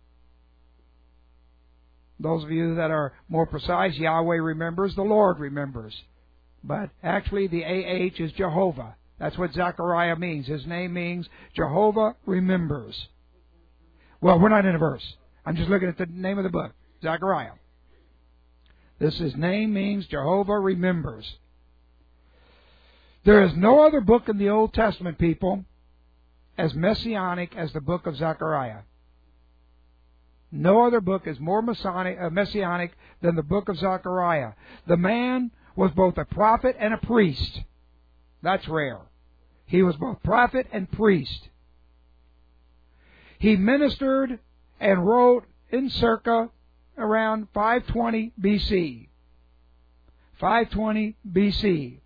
Speaker 1: Those of you that are more precise, Yahweh remembers, the Lord remembers. But actually the A H is Jehovah. That's what Zechariah means. His name means Jehovah remembers. Well, we're not in a verse. I'm just looking at the name of the book, Zechariah. This his name means Jehovah remembers. There is no other book in the Old Testament, people, as messianic as the book of Zechariah. No other book is more messianic than the book of Zechariah. The man was both a prophet and a priest. That's rare. He was both prophet and priest. He ministered and wrote in circa around five twenty B C. five twenty B C.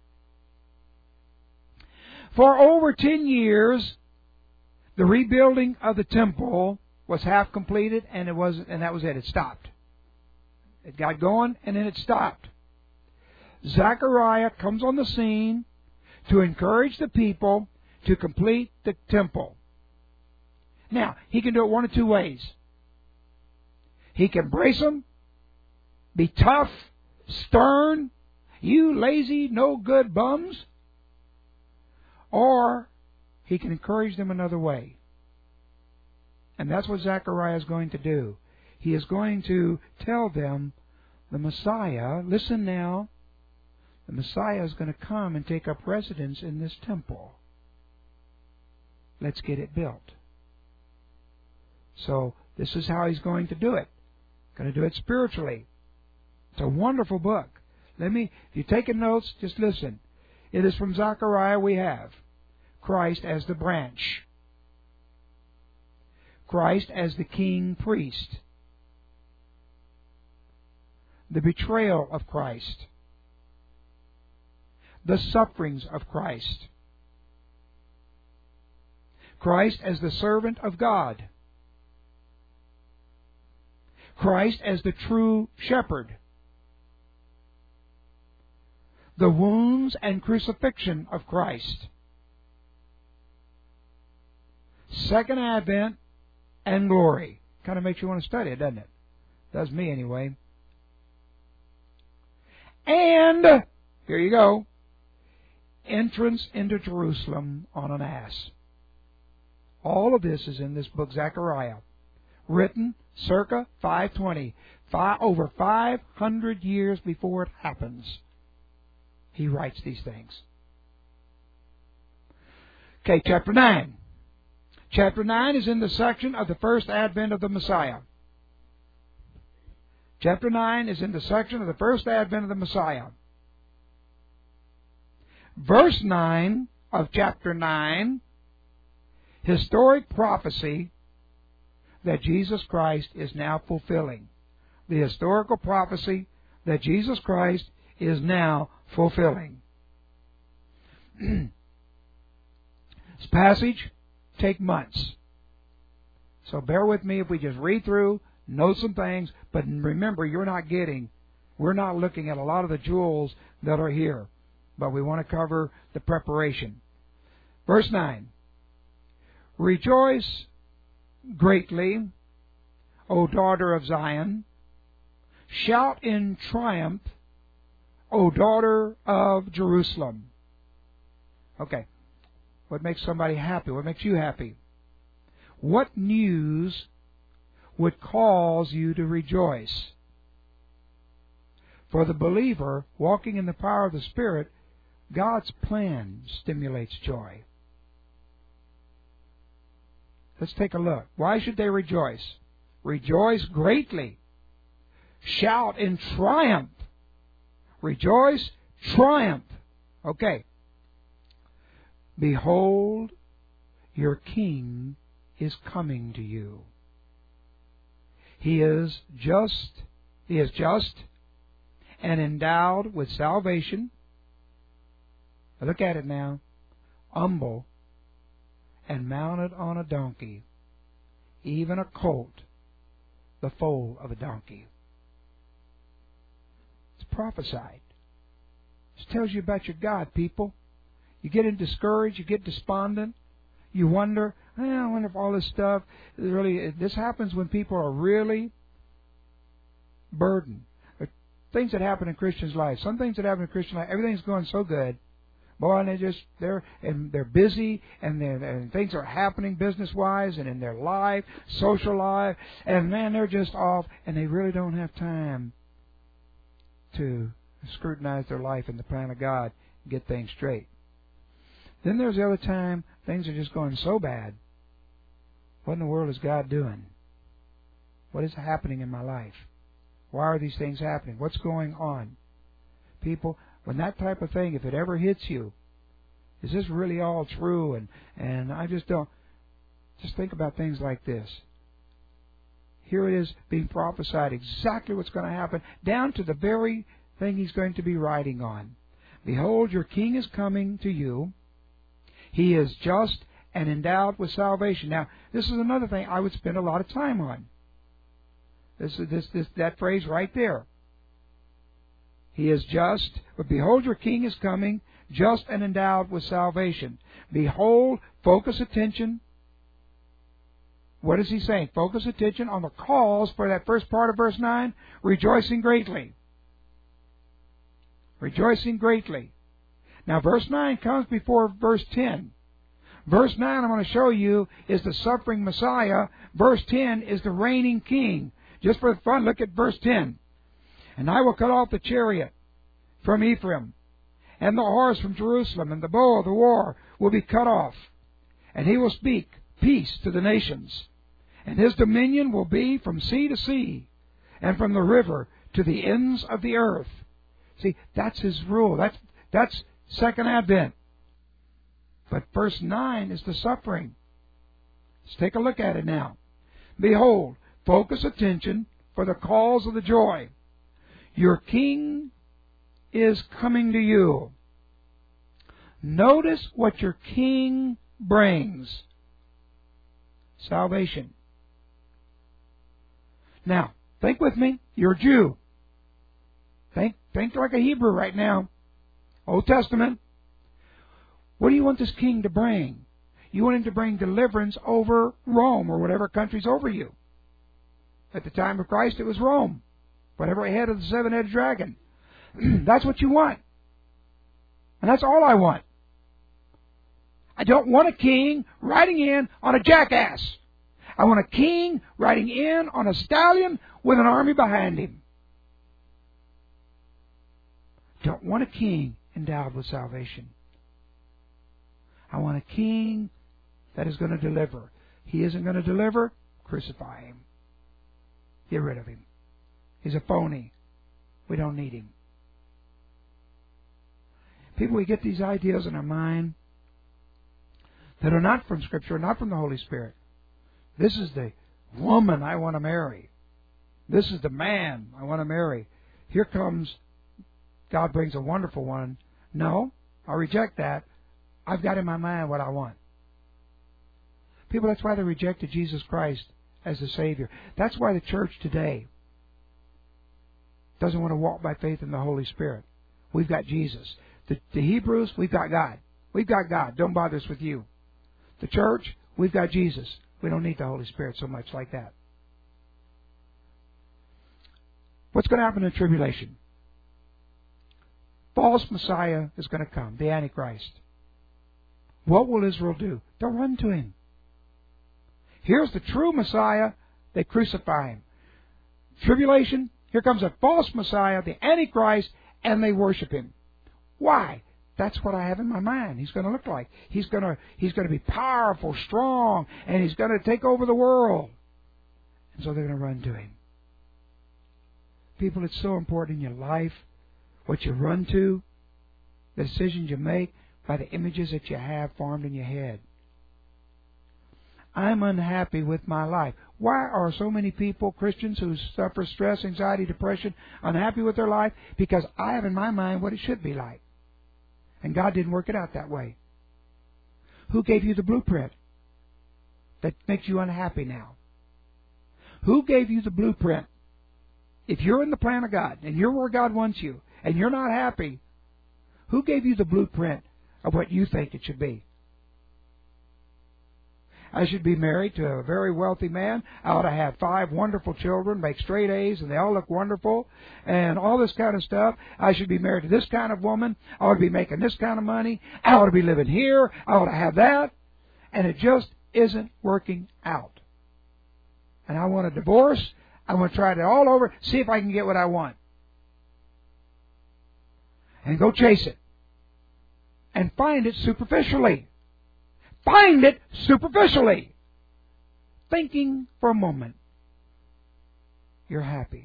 Speaker 1: For over ten years, the rebuilding of the temple was half completed, and it was, and that was it. It stopped. It got going, and then it stopped. Zechariah comes on the scene to encourage the people to complete the temple. Now, he can do it one of two ways. He can brace them, be tough, stern, you lazy, no good bums, or he can encourage them another way. And that's what Zechariah is going to do. He is going to tell them the Messiah, listen now, the Messiah is going to come and take up residence in this temple. Let's get it built. So this is how he's going to do it. Going to do it spiritually. It's a wonderful book. Let me, if you're taking notes, just listen. It is from Zechariah we have Christ as the branch. Christ as the king priest. The betrayal of Christ. The sufferings of Christ. Christ as the servant of God. Christ as the true shepherd. The wounds and crucifixion of Christ. Second advent and glory. Kind of makes you want to study it, doesn't it? Does me anyway. And, here you go, entrance into Jerusalem on an ass. All of this is in this book, Zechariah, written circa five twenty, five, over five hundred years before it happens. He writes these things. Okay, chapter nine. Chapter nine is in the section of the first advent of the Messiah. Chapter nine is in the section of the first advent of the Messiah. Verse nine of chapter nine, historic prophecy that Jesus Christ is now fulfilling. The historical prophecy that Jesus Christ is now fulfilling. This passage take months. So bear with me if we just read through, note some things, but remember, you're not getting, we're not looking at a lot of the jewels that are here, but we want to cover the preparation. Verse nine. Rejoice greatly, O daughter of Zion. Shout in triumph, O daughter of Jerusalem. Okay. What makes somebody happy? What makes you happy? What news would cause you to rejoice? For the believer walking in the power of the Spirit, God's plan stimulates joy. Let's take a look. Why should they rejoice? Rejoice greatly. Shout in triumph. Rejoice, triumph. Okay. Behold, your King is coming to you. He is just, he is just and endowed with salvation. Look at it now. Humble and mounted on a donkey, even a colt, the foal of a donkey. It's prophesied. This tells you about your God, people. You get discouraged, you get despondent, you wonder, eh, I wonder if all this stuff is really, this happens when people are really burdened. Things that happen in Christians' lives. Some things that happen in Christian life, everything's going so good. Boy, and they just they're and they're busy, and, they're, and things are happening business-wise and in their life, social life, and man, they're just off, and they really don't have time to scrutinize their life and the plan of God and get things straight. Then there's the other time things are just going so bad. What in the world is God doing? What is happening in my life? Why are these things happening? What's going on? People, when that type of thing, if it ever hits you, is this really all true? And, and I just don't... Just think about things like this. Here it is being prophesied, exactly what's going to happen, down to the very thing he's going to be riding on. Behold, your King is coming to you. He is just and endowed with salvation. Now, this is another thing I would spend a lot of time on. This is this, this that phrase right there. He is just, but behold, your King is coming, just and endowed with salvation. Behold, focus attention. What is he saying? Focus attention on the cause for that first part of verse nine, rejoicing greatly. Rejoicing greatly. Now, verse nine comes before verse ten. Verse nine, I'm going to show you, is the suffering Messiah. Verse ten is the reigning King. Just for fun, look at verse ten. And I will cut off the chariot from Ephraim, and the horse from Jerusalem, and the bow of the war will be cut off. And he will speak peace to the nations. And his dominion will be from sea to sea, and from the river to the ends of the earth. See, that's his rule. That's, that's second advent. But verse nine is the suffering. Let's take a look at it now. Behold, focus attention for the cause of the joy. Your King is coming to you. Notice what your King brings. Salvation. Now, think with me. You're a Jew. Think, think like a Hebrew right now. Old Testament. What do you want this King to bring? You want him to bring deliverance over Rome or whatever country's over you. At the time of Christ, it was Rome. Whatever head of the seven-headed dragon. That's what you want. And that's all I want. I don't want a king riding in on a jackass. I want a king riding in on a stallion with an army behind him. Don't want a king endowed with salvation. I want a king that is going to deliver. He isn't going to deliver, crucify him. Get rid of him. He's a phony. We don't need him. People, we get these ideas in our mind that are not from Scripture, not from the Holy Spirit. This is the woman I want to marry. This is the man I want to marry. Here comes, God brings a wonderful one. No, I reject that. I've got in my mind what I want. People, that's why they rejected Jesus Christ as the Savior. That's why the church today doesn't want to walk by faith in the Holy Spirit. We've got Jesus. The, the Hebrews, we've got God. We've got God. Don't bother us with you. The church, we've got Jesus. We don't need the Holy Spirit so much like that. What's going to happen in the tribulation? False Messiah is going to come, the Antichrist. What will Israel do? They'll run to him. Here's the true Messiah. They crucify him. Tribulation, here comes a false Messiah, the Antichrist, and they worship him. Why? That's what I have in my mind. He's going to look like. He's going to, he's going to be powerful, strong, and he's going to take over the world. And so they're going to run to him. People, it's so important in your life, what you run to, the decisions you make, by the images that you have formed in your head. I'm unhappy with my life. Why are so many people, Christians, who suffer stress, anxiety, depression, unhappy with their life? Because I have in my mind what it should be like. And God didn't work it out that way. Who gave you the blueprint that makes you unhappy now? Who gave you the blueprint? If you're in the plan of God, and you're where God wants you, and you're not happy, who gave you the blueprint of what you think it should be? I should be married to a very wealthy man. I ought to have five wonderful children, make straight A's, and they all look wonderful, and all this kind of stuff. I should be married to this kind of woman. I ought to be making this kind of money. I ought to be living here. I ought to have that. And it just isn't working out. And I want a divorce. I want to try it all over, see if I can get what I want. And go chase it. And find it superficially. Find it superficially. Thinking for a moment you're happy.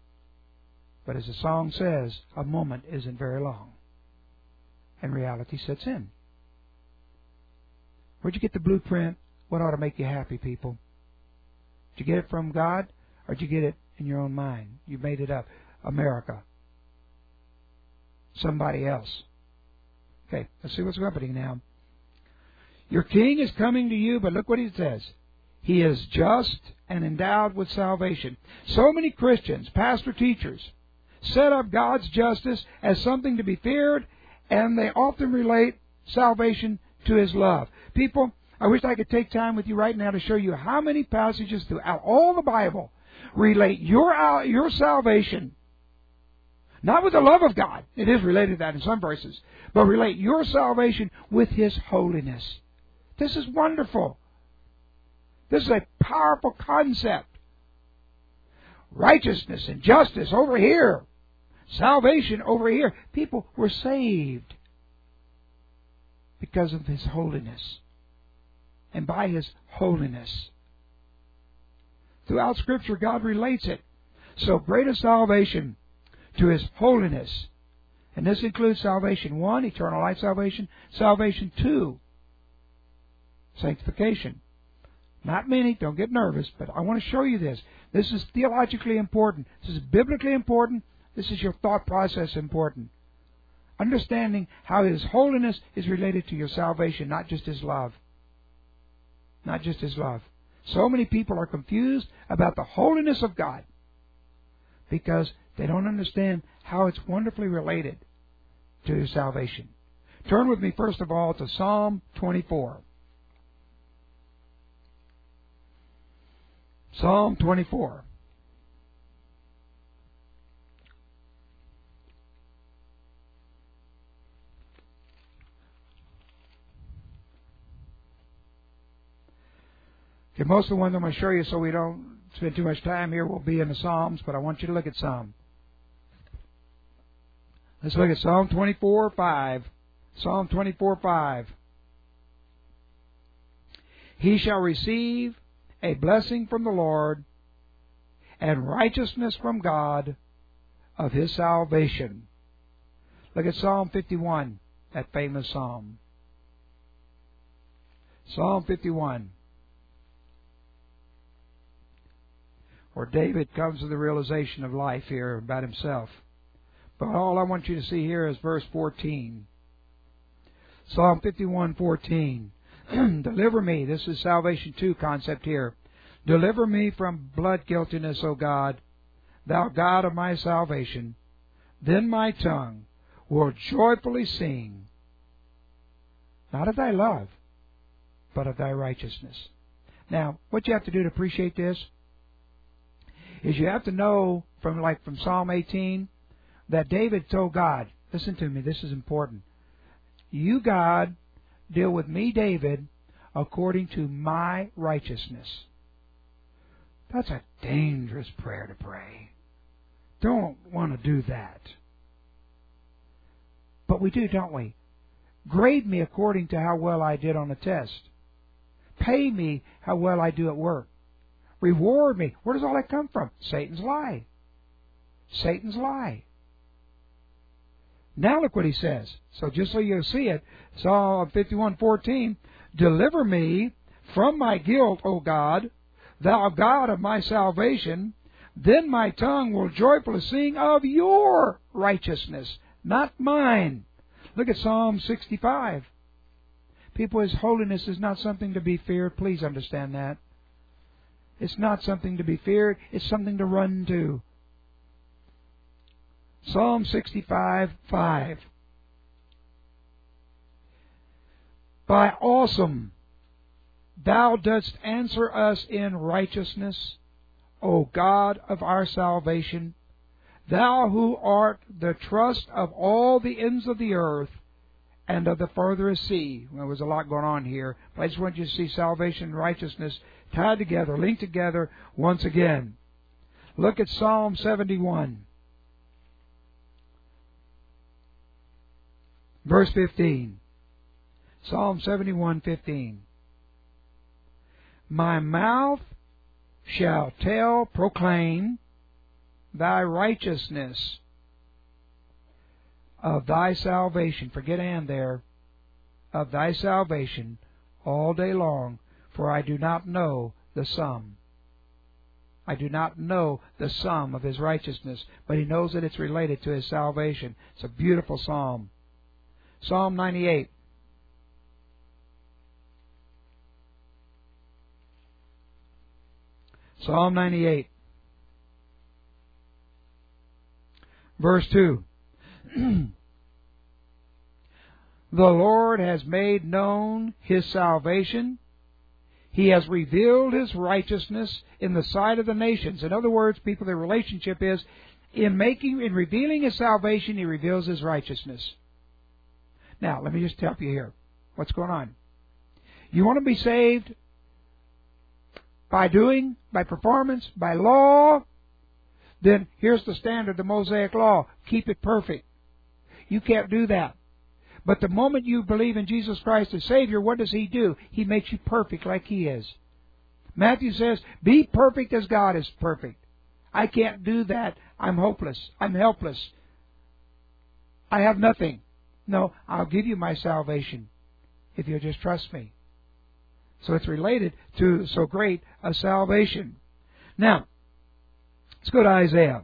Speaker 1: But as the song says, a moment isn't very long. And reality sets in. Where'd you get the blueprint? What ought to make you happy, people? Did you get it from God? Or did you get it in your own mind? You made it up. America. Somebody else. Okay, let's see what's happening now. Your king is coming to you, but look what he says. He is just and endowed with salvation. So many Christians, pastor teachers, set up God's justice as something to be feared, and they often relate salvation to His love. People, I wish I could take time with you right now to show you how many passages throughout all the Bible relate your, your salvation, not with the love of God. It is related to that in some verses, but relate your salvation with His holiness. This is wonderful. This is a powerful concept. Righteousness and justice over here. Salvation over here. People were saved because of His holiness. And by His holiness. Throughout Scripture, God relates it. So great a salvation to His holiness. And this includes salvation one, eternal life salvation. Salvation two, sanctification. Not many, don't get nervous, but I want to show you this. This is theologically important. This is biblically important. This is your thought process important. Understanding how His holiness is related to your salvation, not just His love. Not just His love. So many people are confused about the holiness of God because they don't understand how it's wonderfully related to your salvation. Turn with me, first of all, to Psalm twenty-four. Psalm twenty-four. Okay, most of the ones I'm going to show you so we don't spend too much time here will be in the Psalms, but I want you to look at some. Let's look at Psalm twenty-four five. Psalm twenty-four five. He shall receive a blessing from the Lord and righteousness from God of His salvation. Look at Psalm fifty-one, that famous psalm. Psalm fifty-one, where David comes to the realization of life here about himself. But all I want you to see here is verse fourteen. Psalm fifty-one, fourteen. Deliver me. This is salvation two concept here. Deliver me from blood guiltiness, O God, Thou God of my salvation. Then my tongue will joyfully sing, not of Thy love, but of Thy righteousness. Now, what you have to do to appreciate this is you have to know from like from Psalm eighteen that David told God, listen to me, this is important. You, God, deal with me, David, according to my righteousness. That's a dangerous prayer to pray. Don't want to do that. But we do, don't we? Grade me according to how well I did on a test. Pay me how well I do at work. Reward me. Where does all that come from? Satan's lie. Satan's lie. Now look what he says. So just so you'll see it, Psalm fifty-one, fourteen, deliver me from my guilt, O God, Thou God of my salvation. Then my tongue will joyfully sing of your righteousness, not mine. Look at Psalm sixty-five. People, His holiness is not something to be feared. Please understand that. It's not something to be feared. It's something to run to. Psalm sixty-five, five. By awesome, Thou dost answer us in righteousness, O God of our salvation. Thou who art the trust of all the ends of the earth and of the furthest sea. Well, there was a lot going on here, but I just want you to see salvation and righteousness tied together, linked together once again. Look at Psalm seventy-one. Verse fifteen. Psalm seventy-one, fifteen. My mouth shall tell, proclaim, Thy righteousness of Thy salvation. Forget and there. Of Thy salvation all day long, for I do not know the sum. I do not know the sum of His righteousness, but He knows that it's related to His salvation. It's a beautiful psalm. Psalm ninety-eight. Psalm ninety-eight. Verse two. The Lord has made known His salvation. He has revealed His righteousness in the sight of the nations. In other words, people, the relationship is, in making, in revealing His salvation, He reveals His righteousness. Now, let me just help you here. What's going on? You want to be saved by doing, by performance, by law? Then here's the standard, the Mosaic Law. Keep it perfect. You can't do that. But the moment you believe in Jesus Christ as Savior, what does He do? He makes you perfect like He is. Matthew says, be perfect as God is perfect. I can't do that. I'm hopeless. I'm helpless. I have nothing. No, I'll give you my salvation if you'll just trust me. So it's related to so great a salvation. Now, let's go to Isaiah.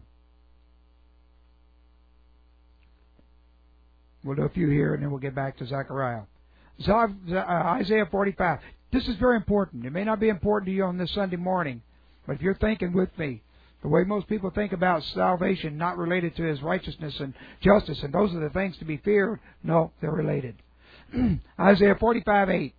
Speaker 1: We'll do a few here and then we'll get back to Zechariah. Isaiah forty-five. This is very important. It may not be important to you on this Sunday morning, but if you're thinking with me, the way most people think about salvation, not related to His righteousness and justice, and those are the things to be feared, no, they're related. Isaiah forty-five, eight.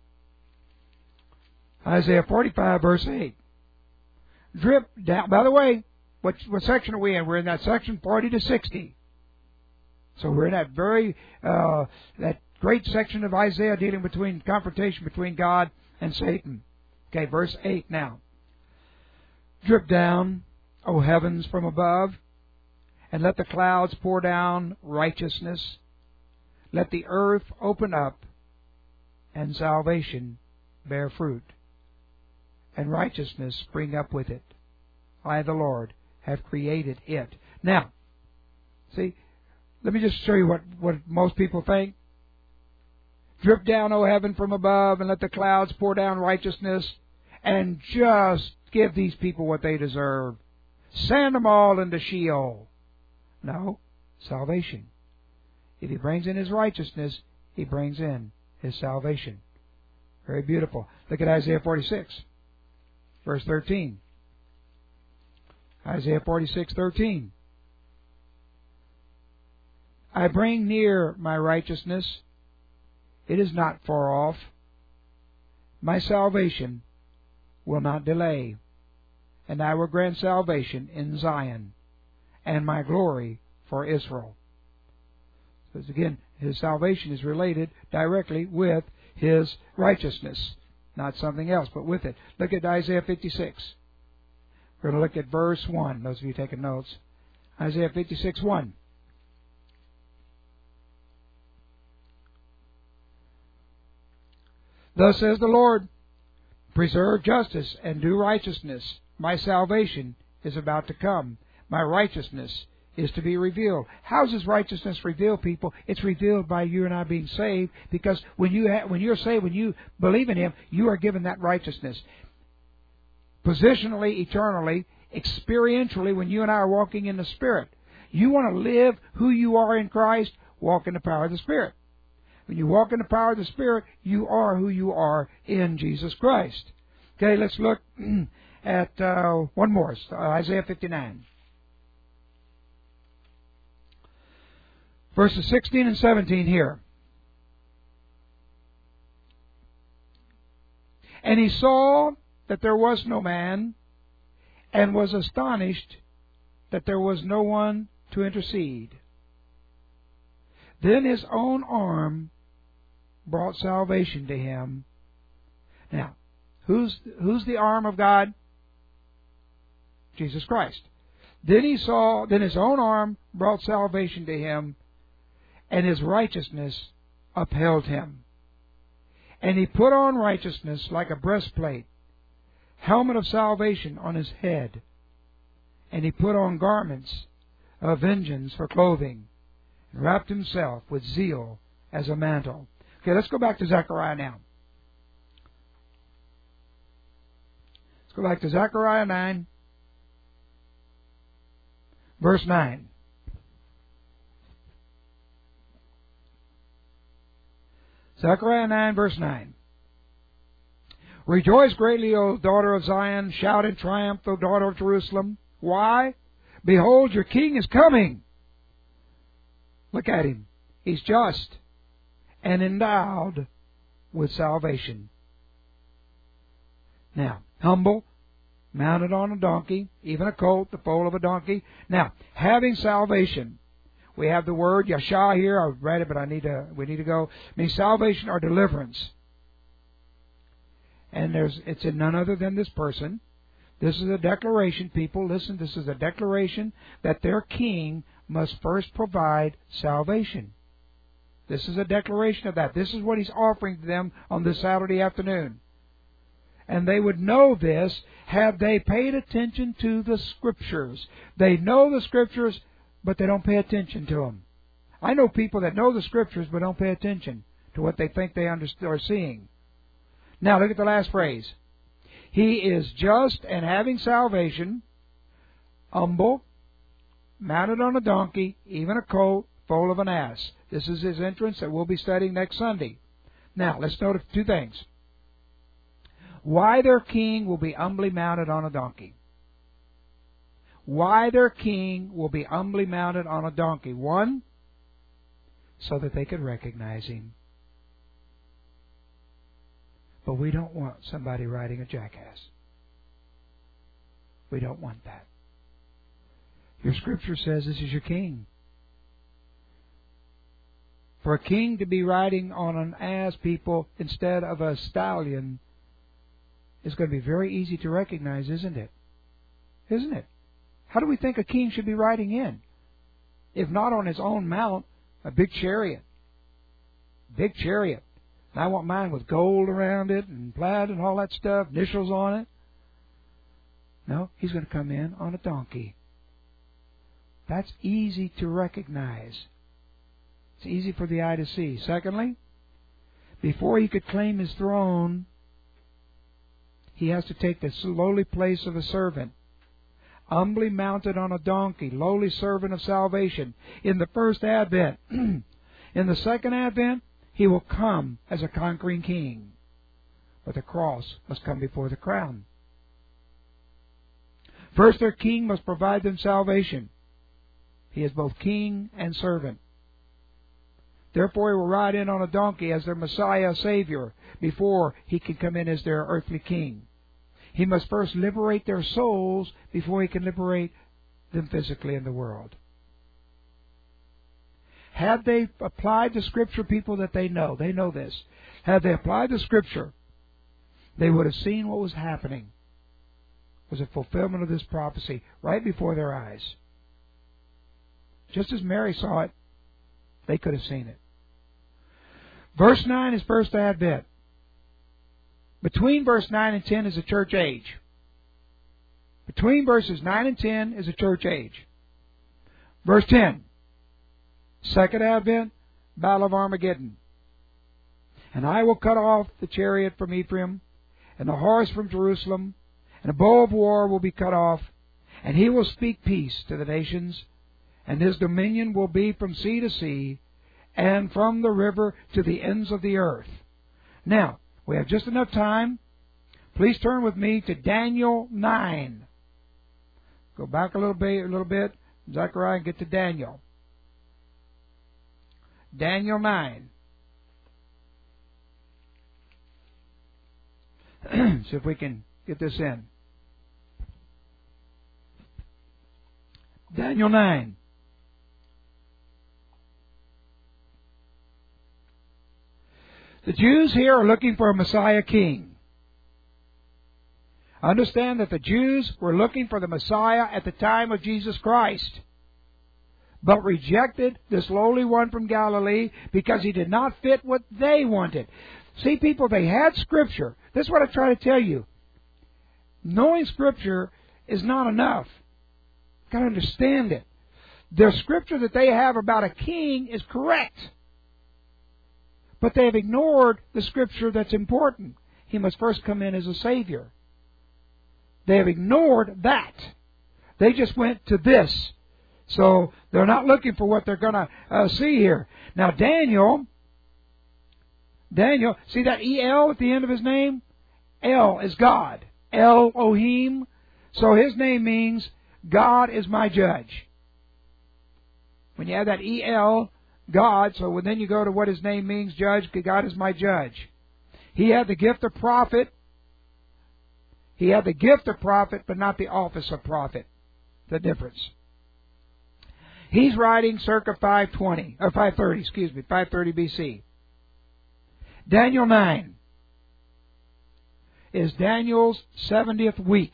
Speaker 1: Isaiah forty-five, verse eight. Drip down. By the way, what, what section are we in? We're in that section forty to sixty. So we're in that very, uh, that great section of Isaiah dealing between confrontation between God and Satan. Okay, verse eight now. Drip down, O heavens from above, and let the clouds pour down righteousness. Let the earth open up, and salvation bear fruit, and righteousness spring up with it. I, the Lord, have created it. Now, see, let me just show you what, what most people think. Drip down, O heaven, from above, and let the clouds pour down righteousness, and just give these people what they deserve. Send them all into Sheol. No, salvation. If He brings in His righteousness, He brings in His salvation. Very beautiful. Look at Isaiah forty-six, verse thirteen. Isaiah forty-six, thirteen. I bring near my righteousness. It is not far off. My salvation will not delay. And I will grant salvation in Zion, and my glory for Israel. Because again, His salvation is related directly with His righteousness. Not something else, but with it. Look at Isaiah fifty-six. We're going to look at verse one. Those of you taking notes. Isaiah fifty-six, one. Thus says the Lord, preserve justice and do righteousness. My salvation is about to come. My righteousness is to be revealed. How is His righteousness revealed, people? It's revealed by you and I being saved, because when you ha- when you're saved, when you believe in Him, you are given that righteousness. Positionally, eternally, experientially, when you and I are walking in the Spirit. You want to live who you are in Christ, walk in the power of the Spirit. When you walk in the power of the Spirit, you are who you are in Jesus Christ. Okay, let's look at uh, one more, uh, Isaiah fifty-nine. Verses sixteen and seventeen here. And he saw that there was no man, and was astonished that there was no one to intercede. Then His own arm brought salvation to him. Now, who's who's the arm of God? Jesus Christ. Then he saw, then His own arm brought salvation to him, and His righteousness upheld him. And He put on righteousness like a breastplate, helmet of salvation on His head, and He put on garments of vengeance for clothing, and wrapped Himself with zeal as a mantle. Okay, let's go back to Zechariah now. Let's go back to Zechariah nine, verse nine. Zechariah nine, verse nine. Rejoice greatly, O daughter of Zion. Shout in triumph, O daughter of Jerusalem. Why? Behold, your king is coming. Look at Him. He's just and endowed with salvation. Now, humble, mounted on a donkey, even a colt, the foal of a donkey. Now, having salvation. We have the word Yashah here. I've read it, but I need to. We need to go. It means salvation or deliverance. And there's, it's in none other than this person. This is a declaration, people. Listen, this is a declaration that their king must first provide salvation. This is a declaration of that. This is what He's offering to them on this Saturday afternoon. And they would know this had they paid attention to the Scriptures. They know the Scriptures, but they don't pay attention to them. I know people that know the Scriptures, but don't pay attention to what they think they understand or seeing. Now, look at the last phrase. He is just and having salvation, humble, mounted on a donkey, even a colt, foal of an ass. This is His entrance that we'll be studying next Sunday. Now, let's note two things. Why their king will be humbly mounted on a donkey. Why their king will be humbly mounted on a donkey. One, so that they could recognize Him. But we don't want somebody riding a jackass. We don't want that. Your Scripture says this is your king. For a king to be riding on an ass, people, instead of a stallion, is going to be very easy to recognize, isn't it? Isn't it? How do we think a king should be riding in? If not on his own mount, a big chariot. Big chariot. And I want mine with gold around it and plaid and all that stuff, initials on it. No, He's going to come in on a donkey. That's easy to recognize. It's easy for the eye to see. Secondly, before He could claim His throne, He has to take the lowly place of a servant, humbly mounted on a donkey, lowly servant of salvation in the first advent. In the second advent, He will come as a conquering king. But the cross must come before the crown. First, their king must provide them salvation. He is both king and servant. Therefore, He will ride in on a donkey as their Messiah Savior before He can come in as their earthly king. He must first liberate their souls before He can liberate them physically in the world. Had they applied the Scripture, people that they know, they know this. Had they applied the Scripture, they would have seen what was happening. It was a fulfillment of this prophecy right before their eyes. Just as Mary saw it, they could have seen it. Verse nine is first advent. Between verse nine and ten is a church age. Between verses nine and ten is a church age. Verse ten, second advent, Battle of Armageddon. And I will cut off the chariot from Ephraim, and the horse from Jerusalem, and the bow of war will be cut off, and He will speak peace to the nations, and His dominion will be from sea to sea, and from the river to the ends of the earth. Now, we have just enough time. Please turn with me to Daniel nine. Go back a little bit, a little bit, Zechariah, and get to Daniel. Daniel nine. See if we can get this in. Daniel nine. The Jews here are looking for a Messiah king. Understand that the Jews were looking for the Messiah at the time of Jesus Christ, but rejected this lowly one from Galilee because He did not fit what they wanted. See, people, they had Scripture. This is what I try to tell you. Knowing Scripture is not enough. You've got to understand it. The Scripture that they have about a king is correct. But they have ignored the Scripture that's important. He must first come in as a Savior. They have ignored that. They just went to this. So they're not looking for what they're going to uh, see here. Now Daniel, Daniel, see that E L at the end of his name? El is God. Elohim. So his name means God is my judge. When you have that E L, God, so when then you go to what his name means, judge, God is my judge. He had the gift of prophet. He had the gift of prophet, but not the office of prophet. The difference. He's writing circa five twenty, or five thirty, excuse me, five thirty B C. Daniel nine is Daniel's seventieth week.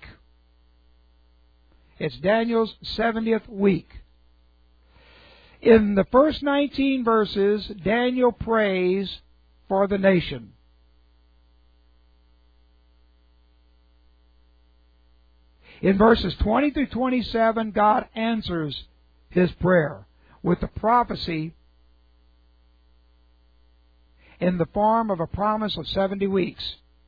Speaker 1: It's Daniel's seventieth week. In the first nineteen verses, Daniel prays for the nation. In verses twenty through twenty-seven, God answers his prayer with the prophecy in the form of a promise of seventy weeks.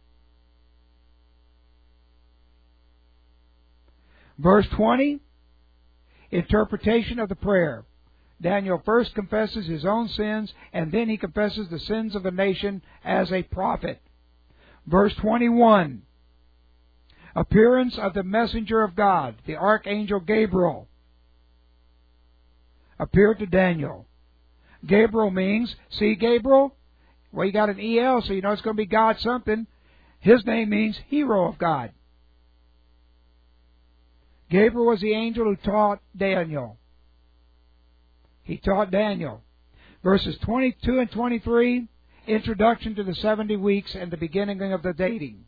Speaker 1: Verse twenty, interpretation of the prayer. Daniel first confesses his own sins, and then he confesses the sins of the nation as a prophet. Verse twenty-one, appearance of the messenger of God, the archangel Gabriel, appeared to Daniel. Gabriel means, see Gabriel? Well, you got an E L, so you know it's going to be God something. His name means hero of God. Gabriel was the angel who taught Daniel. He taught Daniel. Verses twenty-two and twenty-three, introduction to the seventy weeks and the beginning of the dating.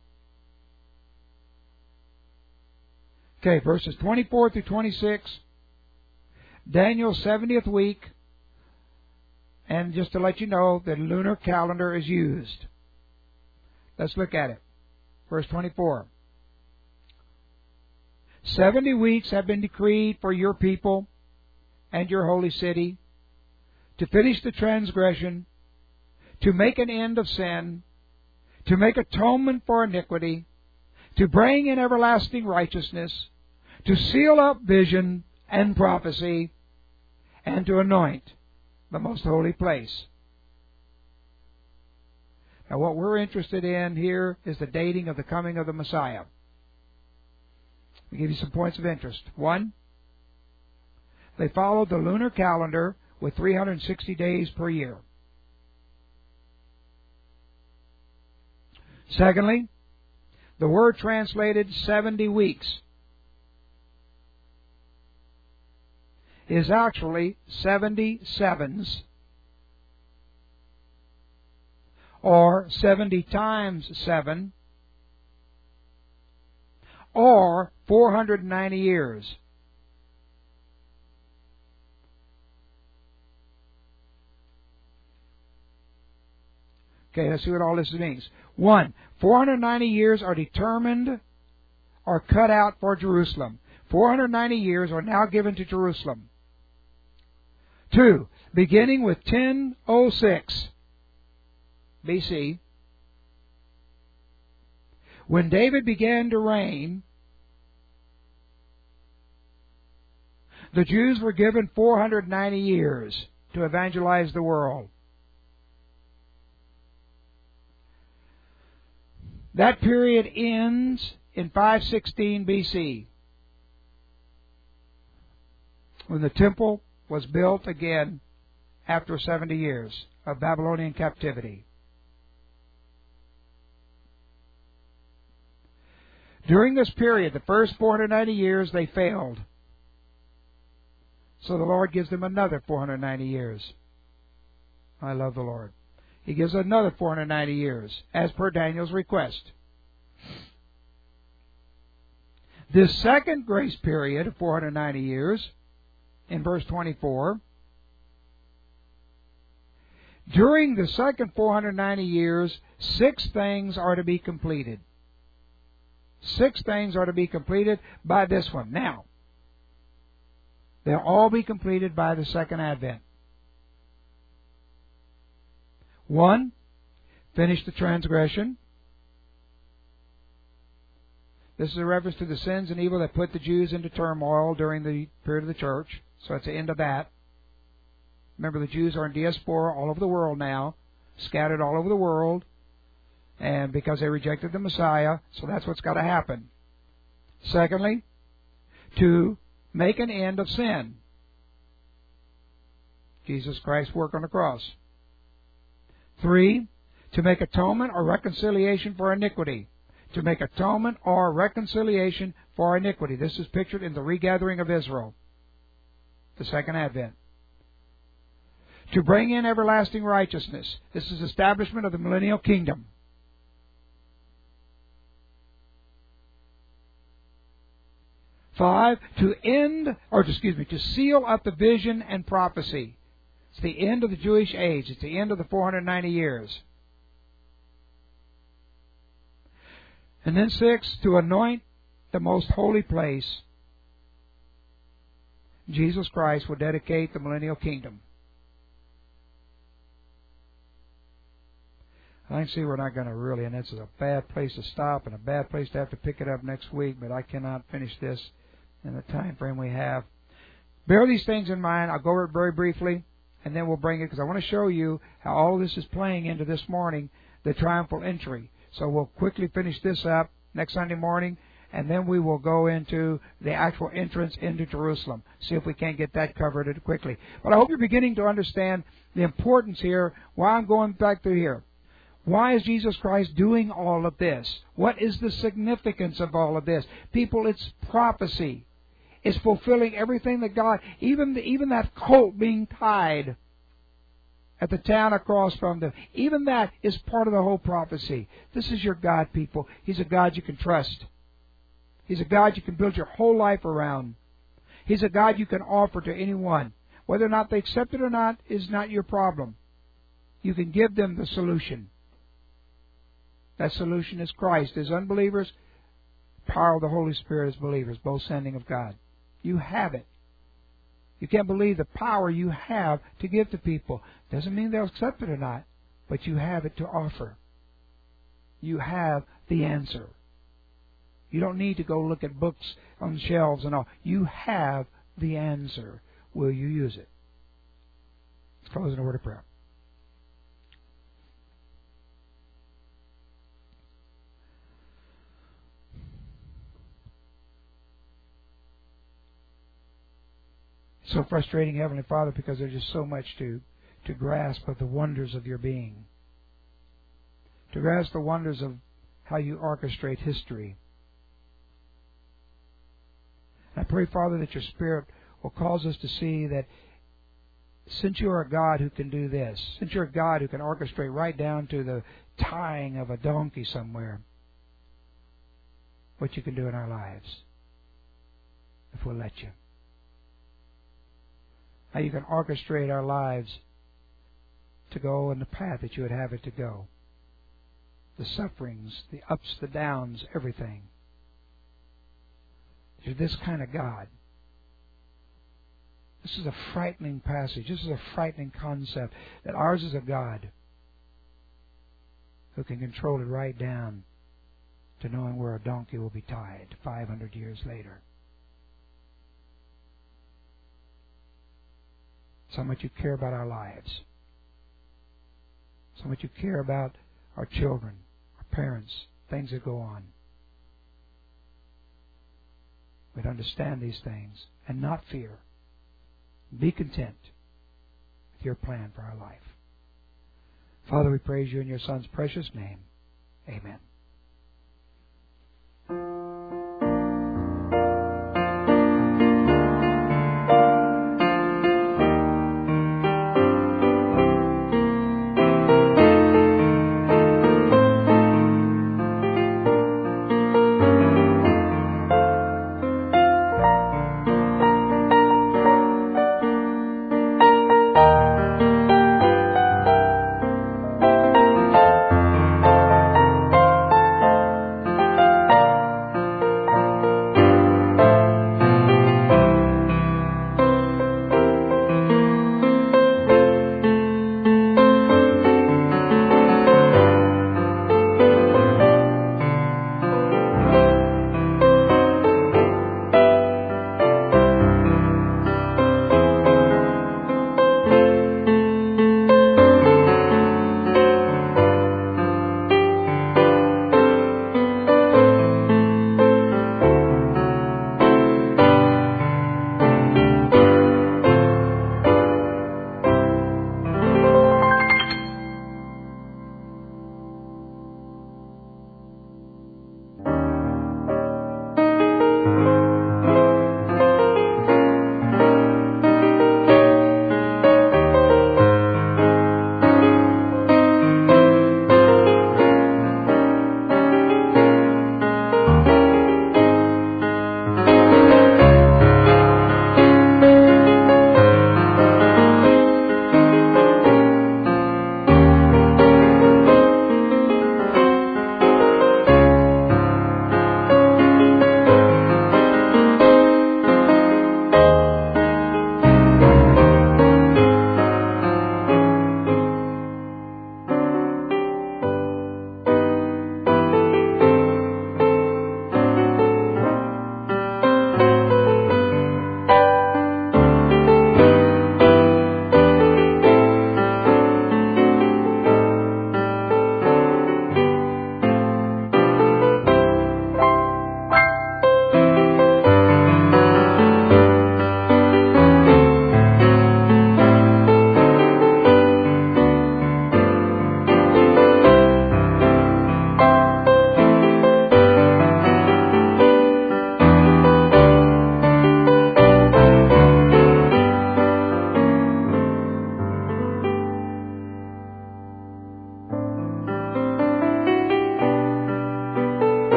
Speaker 1: Okay, verses twenty-four through twenty-six, Daniel's seventieth week, and just to let you know, the lunar calendar is used. Let's look at it. Verse twenty-four. Seventy weeks have been decreed for your people and your holy city, to finish the transgression, to make an end of sin, to make atonement for iniquity, to bring in everlasting righteousness, to seal up vision and prophecy, and to anoint the most holy place. Now, what we're interested in here is the dating of the coming of the Messiah. I'll give you some points of interest. One, they followed the lunar calendar with three hundred sixty days per year. Secondly, the word translated seventy weeks is actually seventy sevens, or seventy times seven, or four hundred ninety years. Okay, let's see what all this means. One, four hundred ninety years are determined or cut out for Jerusalem. four hundred ninety years are now given to Jerusalem. Two, beginning with ten oh six B C, when David began to reign, the Jews were given four hundred ninety years to evangelize the world. That period ends in five sixteen B C, when the temple was built again after seventy years of Babylonian captivity. During this period, the first four hundred ninety years, they failed. So the Lord gives them another four hundred ninety years. I love the Lord. He gives another four hundred ninety years, as per Daniel's request. This second grace period of four hundred ninety years, in verse twenty-four, during the second four hundred ninety years, six things are to be completed. Six things are to be completed by this one. Now, they'll all be completed by the second advent. One, finish the transgression. This is a reference to the sins and evil that put the Jews into turmoil during the period of the church. So it's the end of that. Remember, the Jews are in diaspora all over the world now, scattered all over the world, and because they rejected the Messiah, so that's what's got to happen. Secondly, to make an end of sin. Jesus Christ's work on the cross. Three, to make atonement or reconciliation for iniquity. To make atonement or reconciliation for iniquity. This is pictured in the regathering of Israel, the second advent. To bring in everlasting righteousness. This is establishment of the millennial kingdom. Five, to end, or excuse me, to seal up the vision and prophecy. It's the end of the Jewish age. It's the end of the four hundred ninety years. And then six, to anoint the most holy place. Jesus Christ will dedicate the millennial kingdom. I can see we're not going to really, and this is a bad place to stop and a bad place to have to pick it up next week, but I cannot finish this in the time frame we have. Bear these things in mind. I'll go over it very briefly, and then we'll bring it, because I want to show you how all this is playing into this morning, the triumphal entry. So we'll quickly finish this up next Sunday morning, and then we will go into the actual entrance into Jerusalem. See if we can't get that covered quickly. But I hope you're beginning to understand the importance here, why I'm going back through here. Why is Jesus Christ doing all of this? What is the significance of all of this? People, it's prophecy. It's fulfilling everything that God, even the, even that colt being tied at the town across from them, even that is part of the whole prophecy. This is your God, people. He's a God you can trust. He's a God you can build your whole life around. He's a God you can offer to anyone. Whether or not they accept it or not is not your problem. You can give them the solution. That solution is Christ. As unbelievers, power of the Holy Spirit as believers, both sending of God. You have it. You can't believe the power you have to give to people. Doesn't mean they'll accept it or not, but you have it to offer. You have the answer. You don't need to go look at books on shelves and all. You have the answer. Will you use it? Let's close in a word of prayer. So frustrating, Heavenly Father, because there's just so much to, to grasp of the wonders of your being. To grasp the wonders of how you orchestrate history. I pray, Father, that your Spirit will cause us to see that since you are a God who can do this, since you're a God who can orchestrate right down to the tying of a donkey somewhere, what you can do in our lives if we'll let you. How you can orchestrate our lives to go in the path that you would have it to go. The sufferings, the ups, the downs, everything. You're this kind of God. This is a frightening passage. This is a frightening concept that ours is a God who can control it right down to knowing where a donkey will be tied five hundred years later. So much you care about our lives. So much you care about our children, our parents, things that go on. We'd understand these things and not fear. Be content with your plan for our life. Father, we praise you in your Son's precious name. Amen.